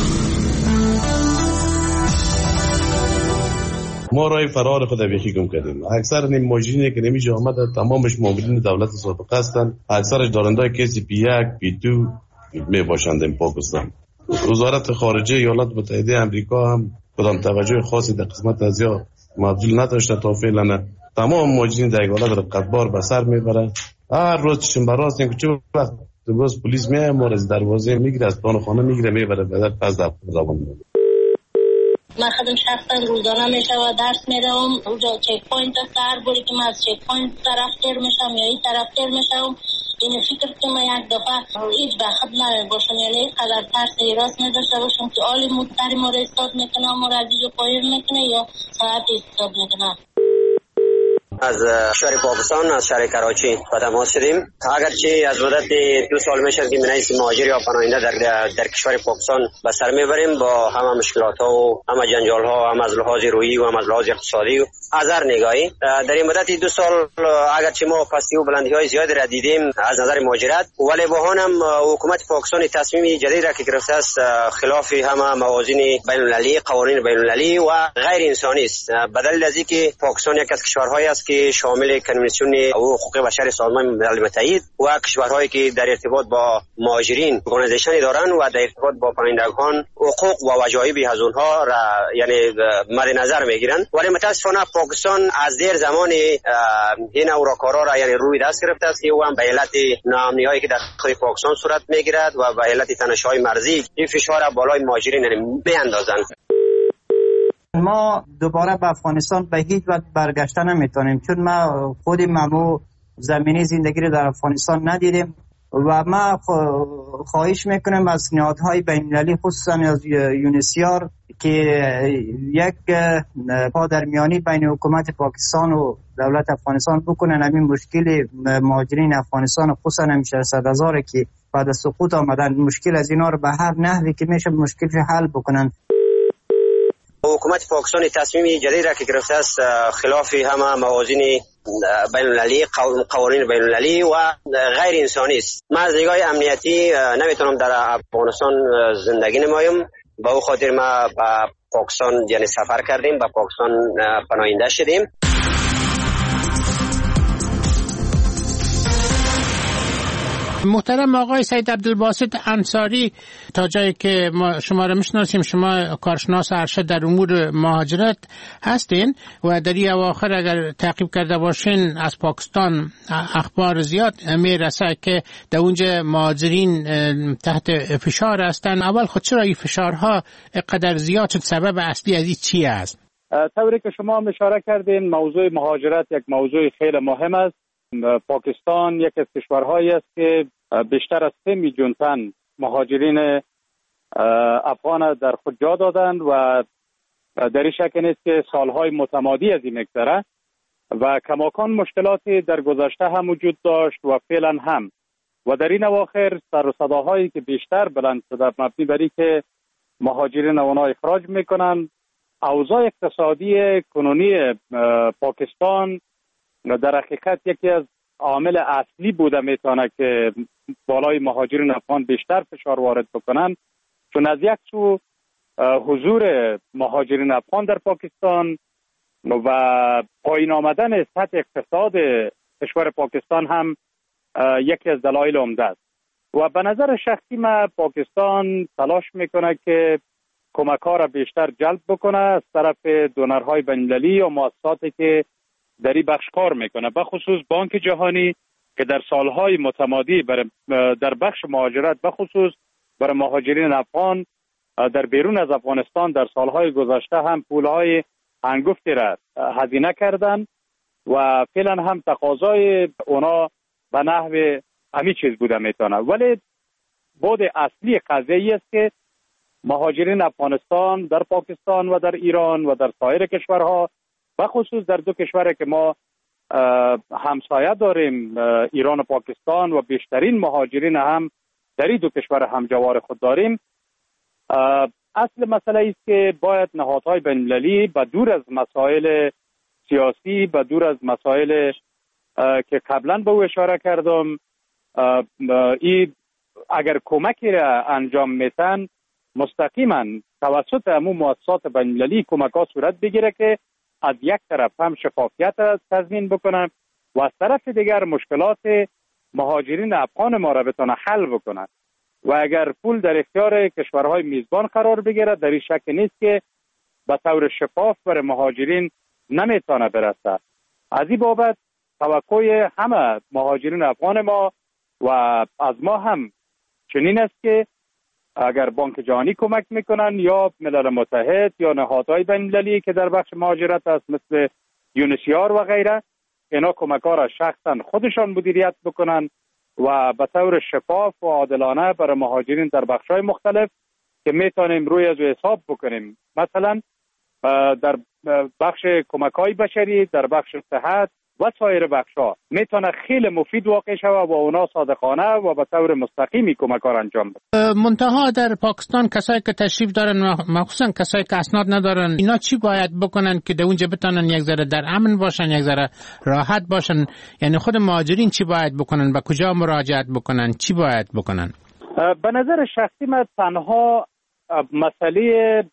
ما رای فرار خود بیخی گم کردیم. اکثر نیم ماجینی که نمیشه آمده تمامش معاملین دولت سابق هستند. اکثرش دارندای کسی پی یک پی دو می باشند این پاکستان. وزارت خارجه ایالات متحده آمریکا هم کدام توجه خاصی در قسمت از یا مبذول نداشته تا فعلا. تمام ماجینی در ایالات رقتبار به سر میبرند. هر روز چشم براست این که چه وقت باز پلیس میاد ما از دروازه میگیره، از دان خانه میگیره میبره به در پس در زبان میده. من خودم شخصا روزانه میشه و درس میرم اونجا چک پوینت است. هر باری که من از چک پوینت طرف تیر میشم یا این طرف تیر میشم این فکر که من یک دفعه هیچ بخت نمی باشم، یعنی قدر ترس راست نداشته باشم که آلی مدتری ما را استاد میکنه ما را دیجا پایین میکنه یا ساعت استاد میکنه. از شهر پاکستان از شهر کراچی با تماس شدیم. اگرچه از مدت دو سال میشه که منیس مهاجر یا پناهنده در در کشور پاکستان به سر میبریم با همه مشکلات ها و همه جنجال ها، هم از لحاظ روحی و هم از لحاظ اقتصادی و از هر نگاهی. در این مدت دو سال اگرچه ما پستی و بلندی های زیادی را دیدیم از نظر مهاجرت، ولی با آن هم حکومت پاکستان تصمیم جدید را که گرفته است خلاف همه موازین بین المللی، قوانین بین المللی و غیر انسانی است. بدل از اینکه پاکستان یک از کشورهایی است که شامل کنوانسیون حقوق بشر سازمان ملل متحد و کشورهایی که در ارتباط با مهاجرین ارگانیزیشنی دارند و در ارتباط با پناهندگان حقوق و وجایب از اونها را یعنی مد نظر میگیرند، ولی متاسفانه پاکستان از دیر زمان این اوراکارا را یعنی روی دست گرفته است که او هم به علت ناامنی‌هایی که در داخل پاکستان صورت میگیرد و به علت تنش‌های مرزی این فشار بالای مهاجرین یعنی میاندازند. ما دوباره به افغانستان به هیچ وجه برگشته نمیتونیم، چون ما خودی ممو زمینی زندگی رو در افغانستان ندیدیم. و ما خواهش میکنم از نهادهای بین‌المللی خصوصا از یونسیار که یک پا در میانی بین حکومت پاکستان و دولت افغانستان بکنن همین مشکل مهاجرین افغانستان خصوصا هم ششصد هزار که بعد از سقوط آمدن مشکل از اینا رو به هر نحوی که میشه مشکل حل بکنن. حکومت پاکستان تصمیم جدید را که گرفته است خلاف همه موازین بین المللی، قوانین بین المللی و غیر انسانی است. من از نگاه امنیتی نمیتونم در افغانستان زندگی نمایم. با او خاطر ما با پاکستان یعنی سفر کردیم، با پاکستان پناهنده شدیم. محترم آقای سید عبدالباسط انصاری، تا جایی که ما شما را میشناسیم شما کارشناس ارشد در امور مهاجرت هستین و در این اواخر اگر تعقیب کرده باشین از پاکستان اخبار زیاد میرسه که در اونجا مهاجرین تحت فشار هستن. اول خود چرا این فشارها قدر زیاد شد؟ سبب اصلی از این چی است؟ طوری که شما اشاره کردین موضوع مهاجرت یک موضوع خیلی مهم است. پاکستان یک از کشورهایی است که بیشتر از سه میلیون تن مهاجرین افغان در خود جا دادند و در این شک نیست که سالهای متمادی از این مگذره و کماکان مشکلاتی در گذشته هم وجود داشت و فعلا هم و در این اواخر سر و صداهایی که بیشتر بلند شده مبنی بر اینکه مهاجرین اونا اخراج میکنن. اوضاع اقتصادی کنونی پاکستان در حقیقت یکی از عامل اصلی بوده میتونه که بالای مهاجرین افغان بیشتر فشار وارد بکنن، چون از یک سو حضور مهاجرین افغان در پاکستان و پایین آمدن سطح اقتصاد کشور پاکستان هم یکی از دلایل عمده است و به نظر شخصی من پاکستان تلاش میکنه که کمک‌ها را بیشتر جلب بکنه از طرف دونرهای بین‌المللی و مؤسساتی که در این بخش کار میکنه، به خصوص بانک جهانی که در سالهای متمادی در بخش مهاجرت به خصوص برای مهاجرین افغان در بیرون از افغانستان در سالهای گذشته هم پولهای هنگفتی را هزینه کردن و فعلا هم تقاضای اونا به نحو همین چیز بوده میتونه. ولی بود اصلی قضیه است که مهاجرین افغانستان در پاکستان و در ایران و در سایر کشورها و خصوص در دو کشوری که ما همسایه داریم ایران و پاکستان و بیشترین مهاجرین هم در این دو کشور همجوار خود داریم، اصل مسئله است که باید نهادهای بین‌المللی به دور از مسائل سیاسی، به دور از مسائل که قبلا به او اشاره کردم، این اگر کمکی را انجام میتن مستقیما توسط همون مؤسسات بین‌المللی کمک ها صورت بگیره که از یک طرف هم شفافیت را تضمین بکنن و از طرف دیگر مشکلات مهاجرین افغان ما را بتونه حل بکنن و اگر پول در اختیار کشورهای میزبان قرار بگیره در این شک نیست که به طور شفاف برای مهاجرین نمیتونه برسه. از این بابت توقع همه مهاجرین افغان ما و از ما هم چنین است که اگر بانک جهانی کمک میکنن یا ملل متحد یا نهادهای بین‌المللی که در بخش مهاجرت است مثل یونسیار و غیره، اینا کمک ها را شخصا خودشان مدیریت بکنن و به طور شفاف و عادلانه برای مهاجرین در بخش های مختلف که میتونیم روی از حساب بکنیم، مثلا در بخش کمک های بشری، در بخش صحت و سایر بخش ها میتونه خیلی مفید واقع شود و اونا صادقانه و به طور مستقیمی کمک ها انجام بده. منتها در پاکستان کسایی که تشریف دارن مخصوصا کسایی که اسناد ندارن اینا چی باید بکنن که در اونجا بتونن یک ذره در امن باشن، یک ذره راحت باشن؟ یعنی خود مهاجرین چی باید بکنن، به کجا مراجعت بکنن، چی باید بکنن؟ به نظر شخصی من تنها مسئله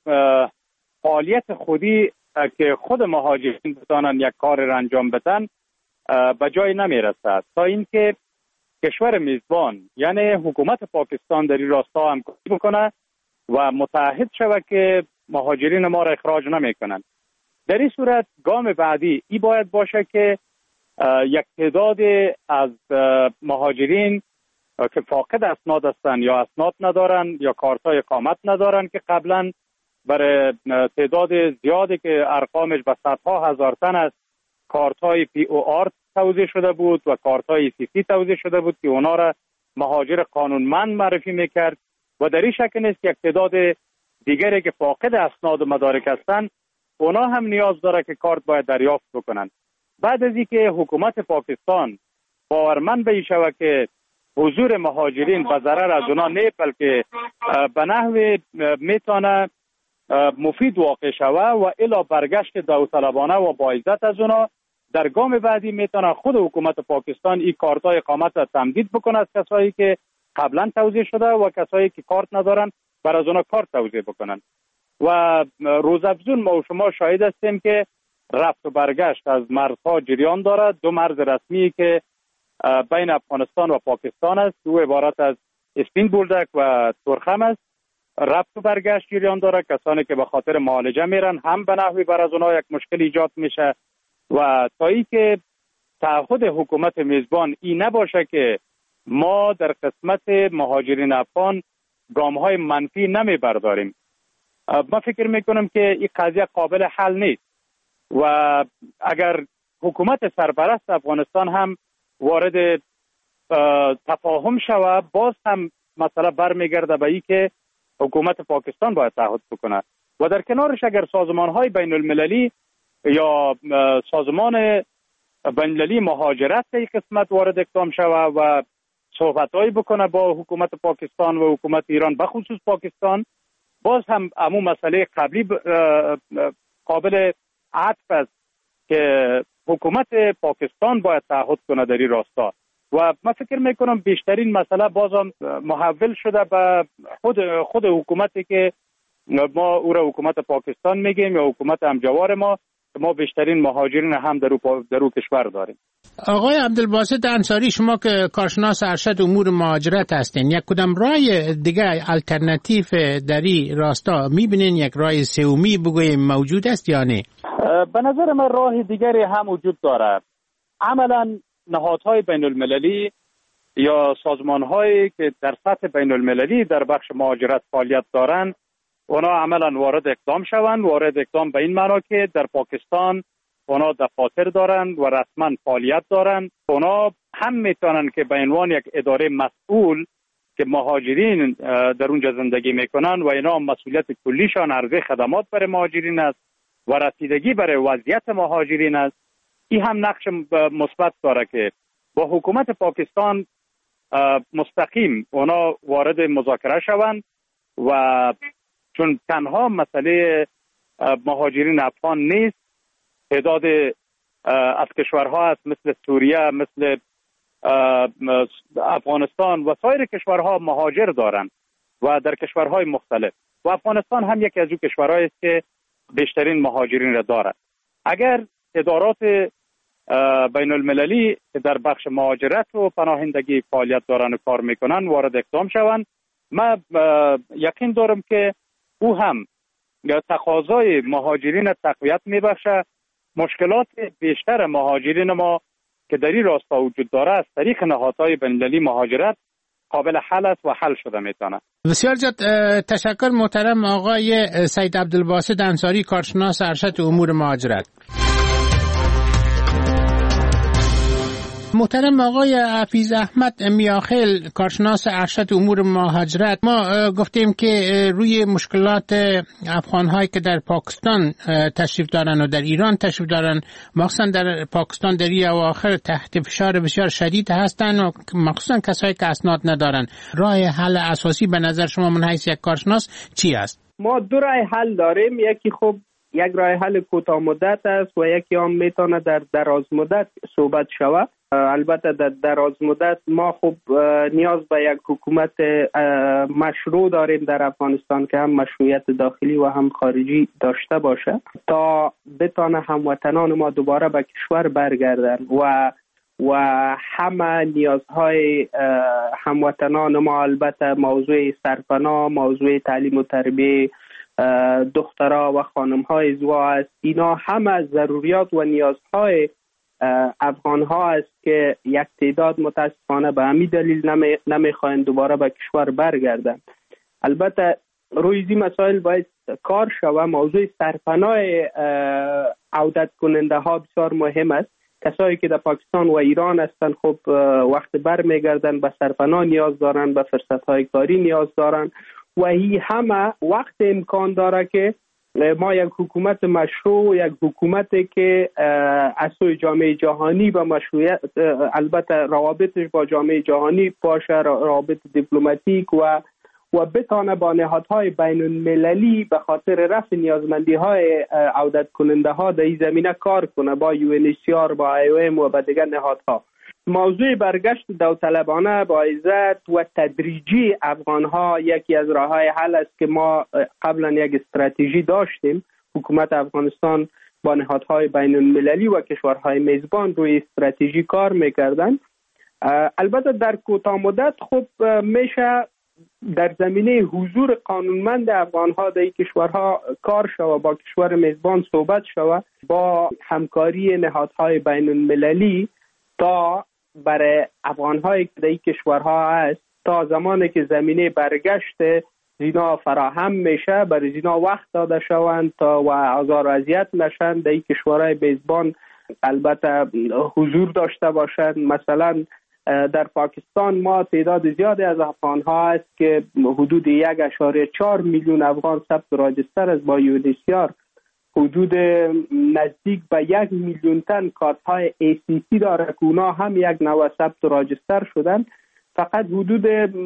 فعالیت خودی که خود مهاجرین بتانن یک کار را انجام بدن به جای نمیرسد تا اینکه کشور میزبان یعنی حکومت پاکستان در این راستا همکاری بکنه و متعهد شود که مهاجرین ما را اخراج نمیکنن. در این صورت گام بعدی ای باید باشه که یک تعداد از مهاجرین که فاقد اسناد هستند یا اسناد ندارن یا کارتای اقامت ندارن که قبلا برای تعداد زیادی که ارقامش به صدها هزار تن است کارت های پی او آر توزیع شده بود و کارت های سی سی توزیع شده بود که اونا را مهاجر قانونمند معرفی میکرد و در این شکل نیست که تعداد دیگری که فاقد اسناد و مدارک هستند اونا هم نیاز داره که کارت باید دریافت بکنن. بعد از اینکه حکومت پاکستان باورمند به این شود که حضور مهاجرین به ضرر از اونا نه بلکه به نحو میتونه مفید واقع شود و الی برگشت داوطلبانه و با عزت از اونا، در گام بعدی میتونه خود حکومت پاکستان این کارت‌های اقامت را تمدید بکنه از کسایی که قبلا توزیع شده و کسایی که کارت ندارن بر از اونا کارت توزیع بکنن. و روزافزون ما و شما شاهد هستیم که رفت و برگشت از مرزها جریان دارد. دو مرز رسمی که بین افغانستان و پاکستان است، دو عبارت از اسپین بولدک و ترخم است، رفت و برگشت جریان داره. کسانی که به خاطر معالجه میرن هم به نحوی بر از اونها یک مشکل ایجاد میشه و تا ای که تعهد حکومت میزبان این نباشه که ما در قسمت مهاجرین افغان گام‌های منفی نمیبرداریم، من فکر میکنم که این قضیه قابل حل نیست و اگر حکومت سرپرست افغانستان هم وارد تفاهم شود باز هم مسئله برمیگرده به این که حکومت پاکستان باید تعهد بکنه و در کنارش اگر سازمان‌های بین المللی یا سازمان بین المللی مهاجرت در این قسمت وارد اقدام شود و صحبت‌هایی بکنه با حکومت پاکستان و حکومت ایران به خصوص پاکستان، باز هم همون مسئله قبلی قابل عطف است که حکومت پاکستان باید تعهد کنه در این راستا و من فکر میکنم بیشترین مسئله بازم محول شده به خود خود حکومتی که ما او را حکومت پاکستان میگیم یا حکومت همجوار ما، ما بیشترین مهاجرین هم در او در او کشور داریم. آقای عبدالباسط انصاری، شما که کارشناس ارشد امور مهاجرت هستین، یک کدام راه دیگه الटरनेटिव در این راستا میبینین؟ یک راه سومی بگوییم موجود است یا نه؟ به نظر من راه دیگری هم وجود داره. عملا نهادهای بین المللی یا سازمانهایی که در سطح بین المللی در بخش مهاجرت فعالیت دارن، اونا عملا وارد اقدام شوند. وارد اقدام به این معنا که در پاکستان اونا دفاتر دارن و رسما فعالیت دارن. اونا هم میتونن که به عنوان یک اداره مسئول که مهاجرین در اونجا زندگی میکنن و اینا مسئولیت کلیشان عرضه خدمات برای مهاجرین است و رسیدگی برای وضعیت مهاجرین است، این هم نقش مثبت داره که با حکومت پاکستان مستقیم اونا وارد مذاکره شوند و چون تنها مسئله مهاجرین افغان نیست، تعداد از کشورها هست مثل سوریه، مثل افغانستان و سایر کشورها مهاجر دارند و در کشورهای مختلف و افغانستان هم یکی از اون کشورهایی است که بیشترین مهاجرین را دارد. اگر ادارات بین المللی که در بخش مهاجرت و پناهندگی فعالیت دارن و کار میکنن وارد اقدام شوند، من یقین دارم که او هم تقاضای مهاجرین تقویت میبخشه. مشکلات بیشتر مهاجرین ما که در این راستا وجود داره از طریق نهادهای بین المللی مهاجرت قابل حل است و حل شده میتونه. بسیار زیاد تشکر محترم آقای سید عبدالباسط انصاری، کارشناس ارشد امور مهاجرت. محترم آقای حفیظ احمد میاخیل، کارشناس ارشد امور مهاجرت، ما گفتیم که روی مشکلات افغان‌هایی که در پاکستان تشریف دارن و در ایران تشریف دارن، مخصوصا در پاکستان در این اواخر تحت فشار بسیار شدید هستن و مخصوصا کسایی که اسناد ندارن. راه حل اساسی به نظر شما من حیث یک کارشناس چی است؟ ما دو راه حل داریم. یکی خب یک راه حل کوتاه مدت است و یکی هم میتونه در دراز مدت صحبت شود. البته در دراز مدت ما خب نیاز به یک حکومت مشروع داریم در افغانستان که هم مشروعیت داخلی و هم خارجی داشته باشه تا بتانه هموطنان ما دوباره به کشور برگردن و و همه نیازهای هموطنان ما، البته موضوع سرپناه، موضوع تعلیم و تربیه دخترها و خانم‌های زوا است. اینا همه ضروریات و نیازهای افغان ها است که یک تعداد متاسفانه به همین دلیل نمی نمیخواین دوباره به کشور برگردن. البته روی این مسائل باید کار شود. موضوع سرپناه عودت کننده ها بسیار مهم است. کسایی که در پاکستان و ایران هستن خب وقت بر میگردن، به سرپناه نیاز دارن، به فرصت‌های کاری نیاز دارن و این همه وقت امکان داره که ما یک حکومت مشروع، یک حکومتی که از سوی جامعه جهانی با مشروعیت، البته روابطش با جامعه جهانی باشه، روابط دیپلماتیک و و بتانه با نهادهای بین المللی به خاطر رفع نیازمندی های عودت کننده ها در این زمینه کار کنه، با یو ان اچ سی آر، با آی او ام و با دیگر نهادها. موضوع برگشت داوطلبانه با عزت و تدریجی افغان ها یکی از راه های حل است که ما قبلا یک استراتژی داشتیم. حکومت افغانستان با نهادهای بین المللی و کشورهای میزبان روی استراتژی کار میکردن. البته در کوتاه مدت خب میشه در زمینه حضور قانونمند افغان ها در این کشورها کار شود، با کشور میزبان صحبت شود، با همکاری نهادهای بین المللی تا برای افغان هایی که در این کشورها هست تا زمانی که زمینه برگشت زینا فراهم میشه برای زینا وقت داده شوند تا و آزار و اذیت نشن در این کشورهای میزبان البته حضور داشته باشند. مثلا در پاکستان ما تعداد زیادی از افغان ها هست که حدود یک اشاره چهار میلیون افغان ثبت راجستر از با یو ان اچ سی آر، حدود نزدیک به یک میلیون تن کارت های ای سی سی داره که اونا هم یک نوع ثبت راجستر شدن. فقط حدود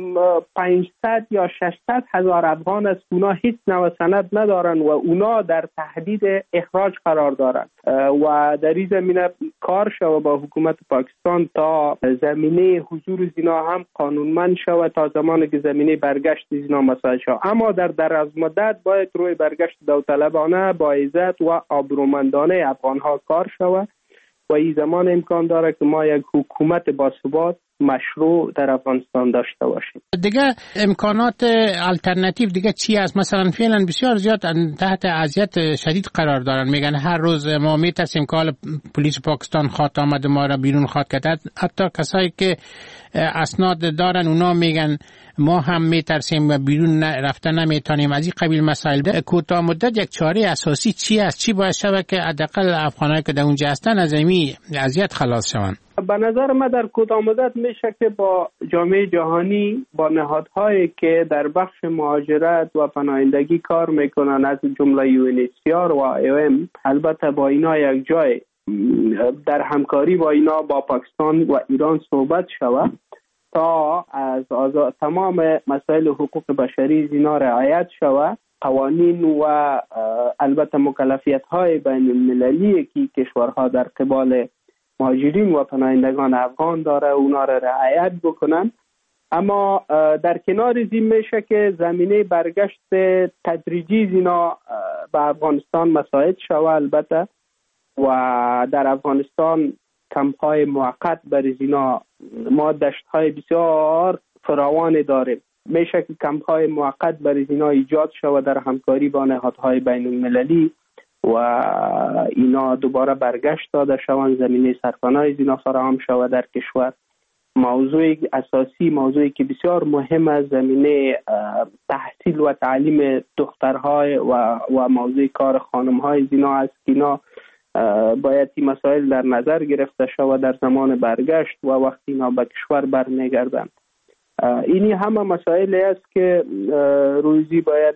پانصد یا ششصد هزار افغان است اونا هیچ نوع سند ندارن و اونا در تهدید اخراج قرار دارند و در این زمینه کار شود با حکومت پاکستان تا زمینه حضور زینا هم قانونمند شود تا زمانی که زمینه برگشت زینا مساعد شود. اما در دراز مدت باید روی برگشت داوطلبانه با عزت و آبرومندانه افغان ها کار شود و این زمان امکان داره که ما یک حکومت باثبات مشروع در افغانستان داشته باشیم. دیگه امکانات الटरनेटिव دیگه چی است؟ مثلا فعلا بسیار زیاد تحت اذیت شدید قرار دارن، میگن هر روز ما میترسیم که پلیس پاکستان خواهد آمد ما را بیرون خواهد کرد. حتی کسایی که اسناد دارن اونا میگن ما هم میترسیم و بیرون رفتن نمیتونیم. از این قبیل مسائل ده کوتاه مدت یک چاره اساسی چی است؟ چی باید شود که حداقل افغانایی که در اونجا هستن از این اذیت خلاص شوند؟ به نظر من در کوتاه مدت میشه که با جامعه جهانی، با نهادهایی که در بخش مهاجرت و پناهندگی کار میکنن از جمله یو ان اچ سی آر و آی او ام، البته با اینا یک جای در همکاری با اینا با پاکستان و ایران صحبت شود تا از آزاد تمام مسائل حقوق بشری زینا رعایت شود. قوانین و البته مکلفیت های بین المللی که کشورها در قبال مهاجرین و پناهندگان افغان داره اونا را رعایت بکنن. اما در کنار زین میشه که زمینه برگشت تدریجی زینا به افغانستان مساعد شود. البته و در افغانستان کمپ های موقت برای زینا ما دشت های بسیار فراوان داریم. میشه که کمپ های موقت برای زینا ایجاد شود در همکاری با نهادهای بین المللی و اینا دوباره برگشت داده شوند، زمینه سرپناه زینا فراهم شود در کشور. موضوع اساسی، موضوعی که بسیار مهم است، زمینه تحصیل و تعلیم دخترهای و و موضوع کار خانمهای زینا است که اینا باید این مسائل در نظر گرفته شود در زمان برگشت و وقتی اینا به کشور برمیگردند. اینی همه مسائلی است که روزی باید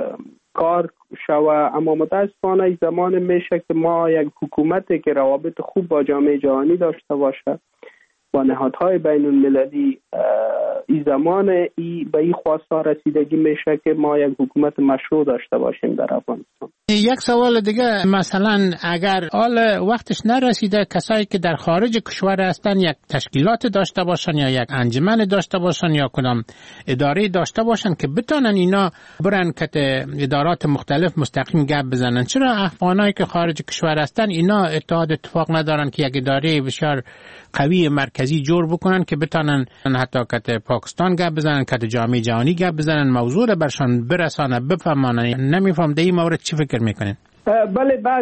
کار شود. اما متاسفانه زمان میشه که ما یک حکومتی که روابط خوب با جامعه جهانی داشته باشه با نهادهای بین المللی، این زمان ای به این خواسته رسیدگی میشه که ما یک حکومت مشروع داشته باشیم در افغانستان. یک سوال دیگه، مثلا اگر حال وقتش نرسیده کسایی که در خارج کشور هستن یک تشکیلات داشته باشن یا یک انجمن داشته باشن یا کدام اداره داشته باشن که بتونن اینا برن که ادارات مختلف مستقیم گپ بزنن، چرا افغانایی که خارج کشور هستن اینا اتحاد اتفاق ندارن که یک اداره بسیار قوی مرکزی جور بکنن که بتونن حتی که پاکستان گپ بزنن، که جامعه جهانی گپ بزنن، موضوع رو برشان برسانه، بفهمانن؟ نمیفهم در این مورد چی فکر میکنین؟ بله، بعض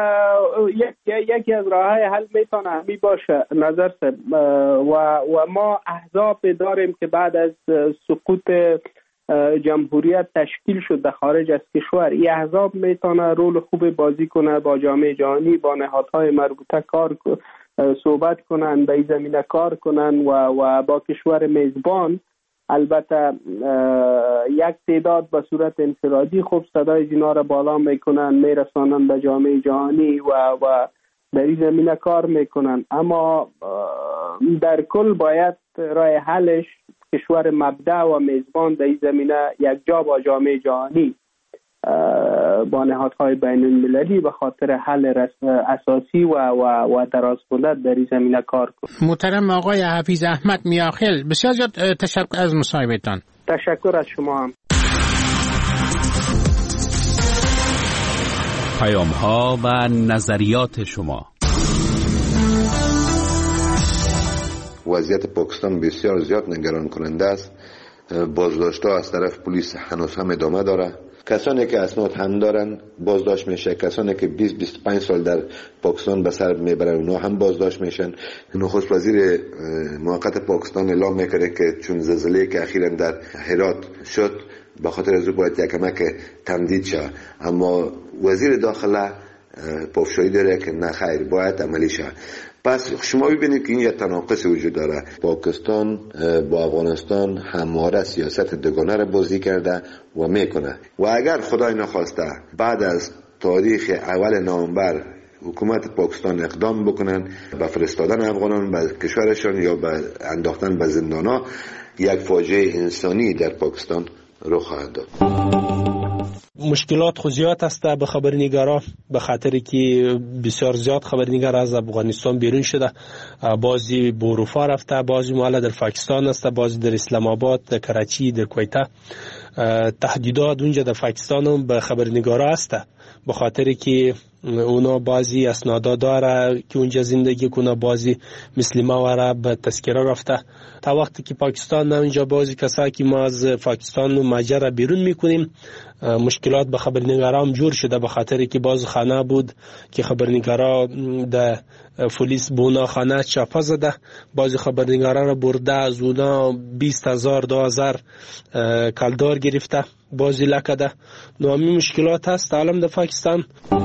یک یکی از راههای حل میتونه همی باشه نظر سر و و ما احزاب داریم که بعد از سقوط جمهوریت تشکیل شد در خارج از کشور. این احزاب میتونه رول خوب بازی کنه، با جامعه جهانی با نهادهای مربوطه کار صحبت کنن، به این زمینه کار کنن و و با کشور میزبان البته یک تعداد به صورت انفرادی خوب صدای اینا را بالا میکنن، میرسانن به جامعه جهانی و و در این زمینه کار میکنن. اما در کل باید راه حلش کشور مبدأ و میزبان در این زمینه یک جا با جامعه جهانی با نهادهای بین المللی به خاطر حل اساسی و و و دراز مدت در این زمینه کار کنه. محترم آقای حفیظ احمد میاخیل، بسیار زیاد تشکر از مصاحبتان. تشکر از شما هم. پیام ها و نظریات شما. وضعیت پاکستان بسیار زیاد نگران کننده است. بازداشت‌ها از طرف پلیس هنوز هم ادامه داره. کسانی که اسناد هم دارن بازداشت میشه، کسانی که بیست بیست و پنج سال در پاکستان به سر میبرن اونا هم بازداشت میشن. نخست وزیر موقت پاکستان اعلام میکنه که چون زلزله که اخیراً در هرات شد به خاطر از او باید یک کمک تمدید شه، اما وزیر داخله پافشاری داره که نه خیر باید عملی شه. پس شما ببینید که این یک تناقض وجود داره. پاکستان با افغانستان همواره سیاست دوگانه را بازی کرده و میکنه و اگر خدای نخواسته بعد از تاریخ اول نوامبر حکومت پاکستان اقدام بکنن به فرستادن افغانان به کشورشان یا به انداختن به زندانا، یک فاجعه انسانی در پاکستان رخ خواهد داد. مشکلات خو زیاد است به خبرنگارا، به خاطر که بسیار زیاد خبرنگار از افغانستان بیرون شده، بعضی به اروپا رفته، بعضی مال در پاکستان است، بعضی در اسلام آباد، در کراچی، در کویت. تهدیدات اونجا در پاکستان هم به خبرنگارا است، به خاطر که اونا بعضی اسنادا داره که اونجا زندگی کنه، بعضی مثل ما وره به تذکره رفته. تا وقتی که پاکستان اونجا بعضی کسایی که ما از پاکستان و مجر بیرون میکنیم، مشکلات به خبرنگارا هم جور شده، به خاطر که باز خانه بود که خبرنگارا در پلیس بونا خانه چاپا زده، بعضی خبرنگارا را برده از اونا بیست هزار دو هزار کالدار گرفته، بعضی لکده. نامی مشکلات هست عالم در پاکستان.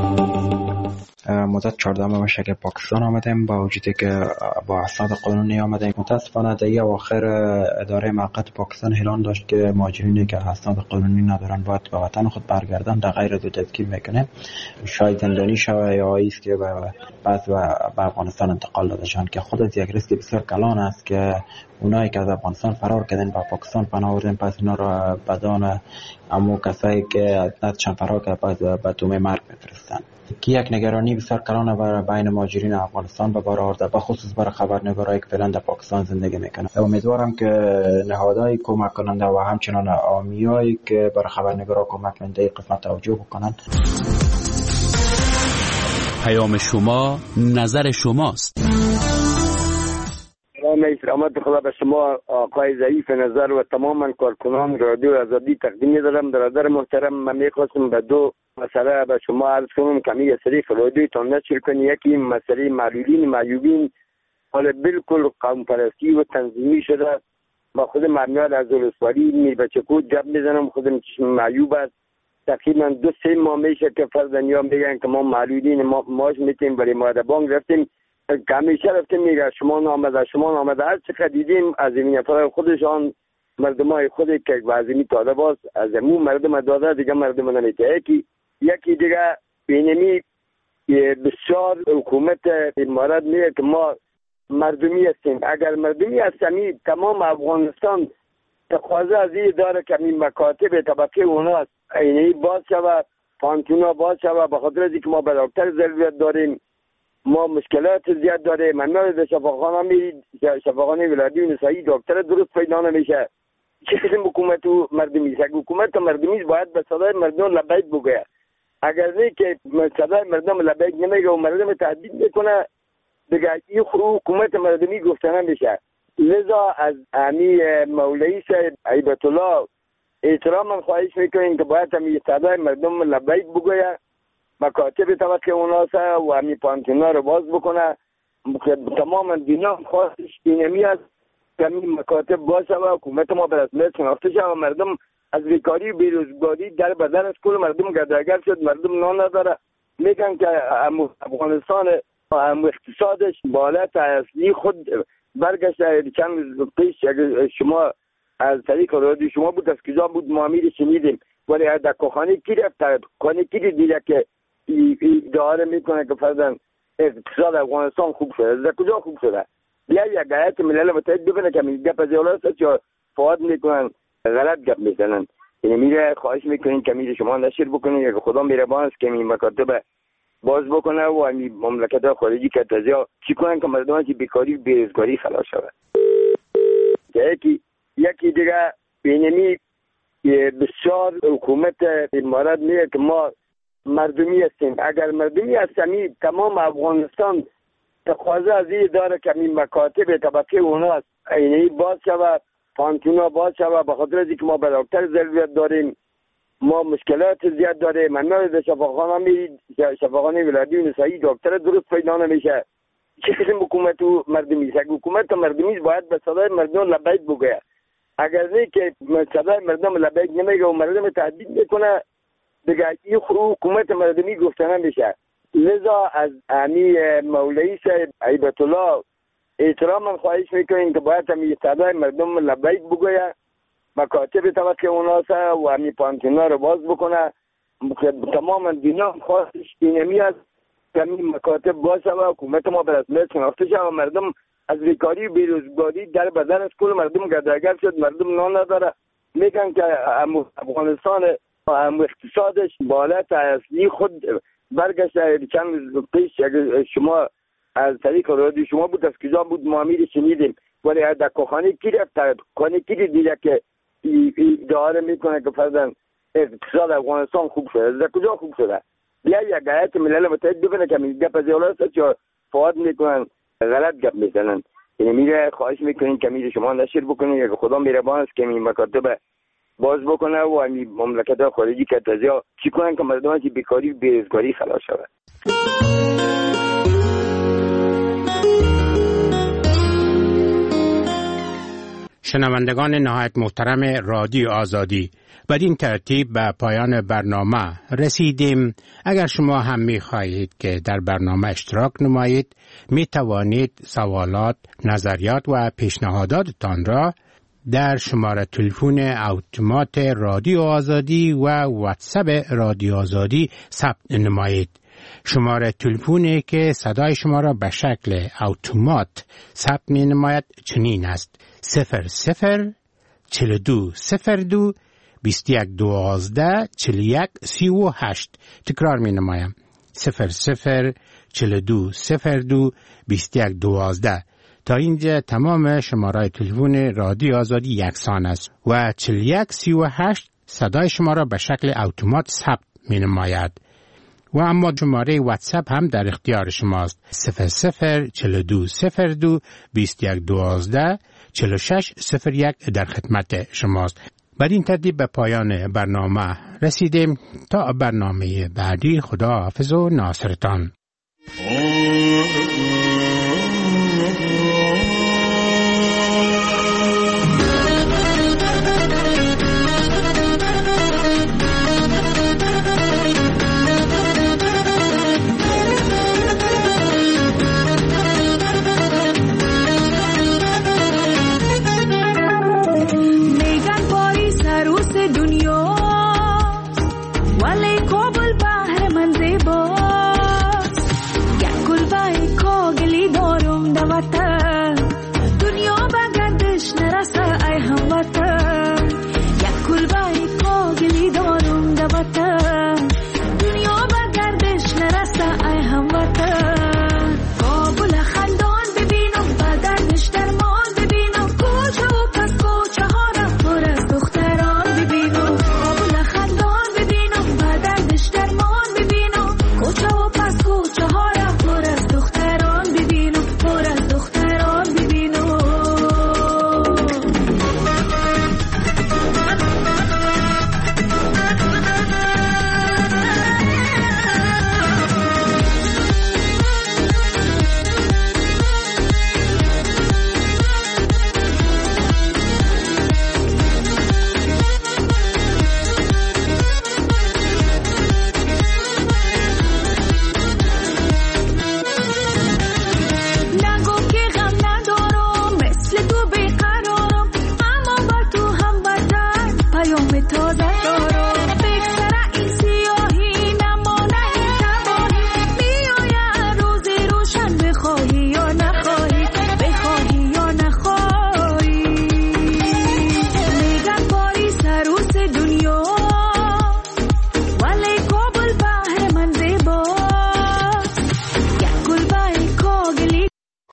مدت چهارده ماه میشه که پاکستان آمدیم، با وجودی که با اسناد قانونی آمدیم. متاسفانه در اواخر اداره موقت پاکستان اعلان داشت که مهاجرینی که اسناد قانونی ندارن باید به وطن خود برگردن، در غیر دو تفکیک میکنه، شاید زندانی شوه یا ایست که بعد به افغانستان انتقال داده شدن، که خود یک ریسک بسیار کلان است که اونایی که از افغانستان فرار کردن با پاکستان پناه بردن، پس اینا را بدان امو کسایی که نداشتن فرار کردن پس به تومه مرگ میفرستن، که یک نگرانی بسیار کلانه برای بین مهاجرین افغانستان به بار آورده، به خصوص برای خبرنگارایی که فعلا در پاکستان زندگی میکنن. امیدوارم که نهادهای کمک کننده و همچنان عامیایی که برای خبرنگارا کمک کننده قسمت توجه بکنن. پیام شما، نظر شماست. سلامت خدا به شما آقای ضعیف نظر و تماما کارکنان رادیو آزادی تقدیم می‌دارم. برادر محترم، من می‌خواستم به دو مسئله به شما عرض کنم که می سری رادیوتان نشر کنی. یکی مسئله معلولین معیوبین، حالا بالکل قوم پرستی و تنظیمی شده. با خود مرمیال از ولسوالی می بچه کود گپ میزنم، خودم معیوب است، تقریبا دو سه ماه میشه که فرزندیان میگن که ما معلولین ما ماش میتیم برای ما بانک رفتیم، که همیشه رفتیم میگه شما نامده شما نامده. هر چقدر دیدیم از این نفر خودشان مردمای خودی که وازمی تاده باز از امون مردم داده دیگه مردم نمیته. یکی یکی دیگه بینمی بسیار حکومت امارات میگه که ما مردمی هستیم. اگر مردمی هستیم تمام افغانستان تقاضا از این داره که این مکاتب طبقه اوناست اینی باز شوه، پانتونا باز شوه، به خاطر از اینکه ما به دکتر ضرورت داریم، ما مشکلات زیاد داریم. من در شفاخانه میرید، شفاخانه ولادی و نسایی دکتر درست پیدا نمیشه. چه قسم حکومت و مردمی است؟ حکومت مردمی باید به صدای مردم لبیک بگه. اگر نه که صدای مردم لبیک نمیگه و مردم تهدید میکنه، دیگه این حکومت مردمی گفته نمیشه. لذا از امی مولوی صاحب هیبت الله احترام خواهش میکنیم که باید همی صدای مردم لبیک بگه، مکاتب طبقه اوناسه و همی پانتونا رو باز بکنه. تماما دینا خواهش اینمی است که همی مکاتب باز و حکومت ما به رسمیت شناخته شد و مردم از بیکاری و بیروزگاری در بدن از کل مردم گردرگر شد. مردم نان نداره. میگن که افغانستان هم اقتصادش بالات اصلی خود برگشت. چند روز پیش شما از طریق رادیو شما بود از کجا بود ما میری شنیدیم، ولی در کوخانه کی رفت؟ کوخانه کی دیده که اداره میکنه که فرضاً اقتصاد افغانستان خوب شده؟ در کجا خوب شده؟ بیا یک هیئت ملل متحد ببینه که می گپ از اولاد یا فواد میکنن غلط گپ میزنن. یعنی میره خواهش میکنین که میره شما نشر بکنین یا خدا مهربان است که این مکاتب باز بکنه و این مملکت خارجی که تازه چی کنن که مردم که بیکاری و بیروزگاری خلاص شود. یکی یکی دیگه بینمی بسیار حکومت امارات میگه که ما مردمی هستیم. اگر مردمی هستیم تمام افغانستان تقاضا از این داره که این مکاتب طبقه اونا اینی باز شود، پانتونا باز شود، به خاطر از اینکه ما به دکتر ضرورت داریم، ما مشکلات زیاد داریم. من میاد شفاخانه می شفاخانه ولادی نسایی دکتر درست پیدا نمیشه. چه قسم حکومت و مردمی است؟ حکومت و مردمی باید به صدای مردم لبیک بگه. اگر نه که صدای مردم لبیک نمیگه و مردم تهدید میکنه دیگه این حکومت مردمی گفته نمیشه. لذا از امی مولوی صاحب عیبت الله احترام خواهش میکنیم که باید همی صدای مردم لبیک بگه، مکاتب طبقه اوناسه و همی پانتونا رو باز بکنه. تمام دنیا خواهش اینمی است که همی مکاتب باز شد و حکومت ما به رسمیت شناخته شد و مردم از بیکاری و بیروزگاری در بدن از کل مردم گداگر شد. مردم نان نداره. میگن که افغانستان هم اقتصادش بالات اصلی خود برگشت. چند روز پیش شما از طریق رادیو شما بود از کجا بود ما میری شنیدیم، ولی در کوخانه کی رفت؟ کوخانه کی دیده که اداره میکنه که فرضاً اقتصاد افغانستان خوب شده؟ در کجا خوب شده؟ بیا یک هیئت ملل متحد ببینه که می گپ از اولاد یا فواد میکنن غلط گپ میزنن. یعنی میره خواهش میکنین که میره شما نشر بکنین یا خدا مهربان است که این مکاتب باز بکنه و این مملکت خارجی که تازه چی کنن که مردم که بیکاری و بیروزگاری خلاص شود. شنوندگان نهایت محترم رادیو آزادی، بدین ترتیب به پایان برنامه رسیدیم. اگر شما هم می خواهید که در برنامه اشتراک نمایید، می توانید سوالات، نظریات و پیشنهاداتتان را در شماره تلفن اتومات رادیو آزادی و واتساپ رادیو آزادی ثبت نمایید. شماره تلفنی که صدای شما را به شکل اتومات ثبت می نماید چنین است: صفر صفر چل دو صفر دو بیست یک دوازده چل یک سی و هشت. تکرار می نمایم: صفر صفر چل دو صفر دو بیست یک دوازده. تا اینجا تمام شماره تلفن رادیو آزادی یکسان است و چل یک سی و هشت صدای شما را به شکل اتومات ثبت می نماید. و اما شماره واتساپ هم در اختیار شماست: صفر صفر چل دو صفر دو بیست یک دوازده چل و شش صفر یک در خدمت شماست. بر این ترتیب به پایان برنامه رسیدیم. تا برنامه بعدی، خدا حافظ و ناصرتان.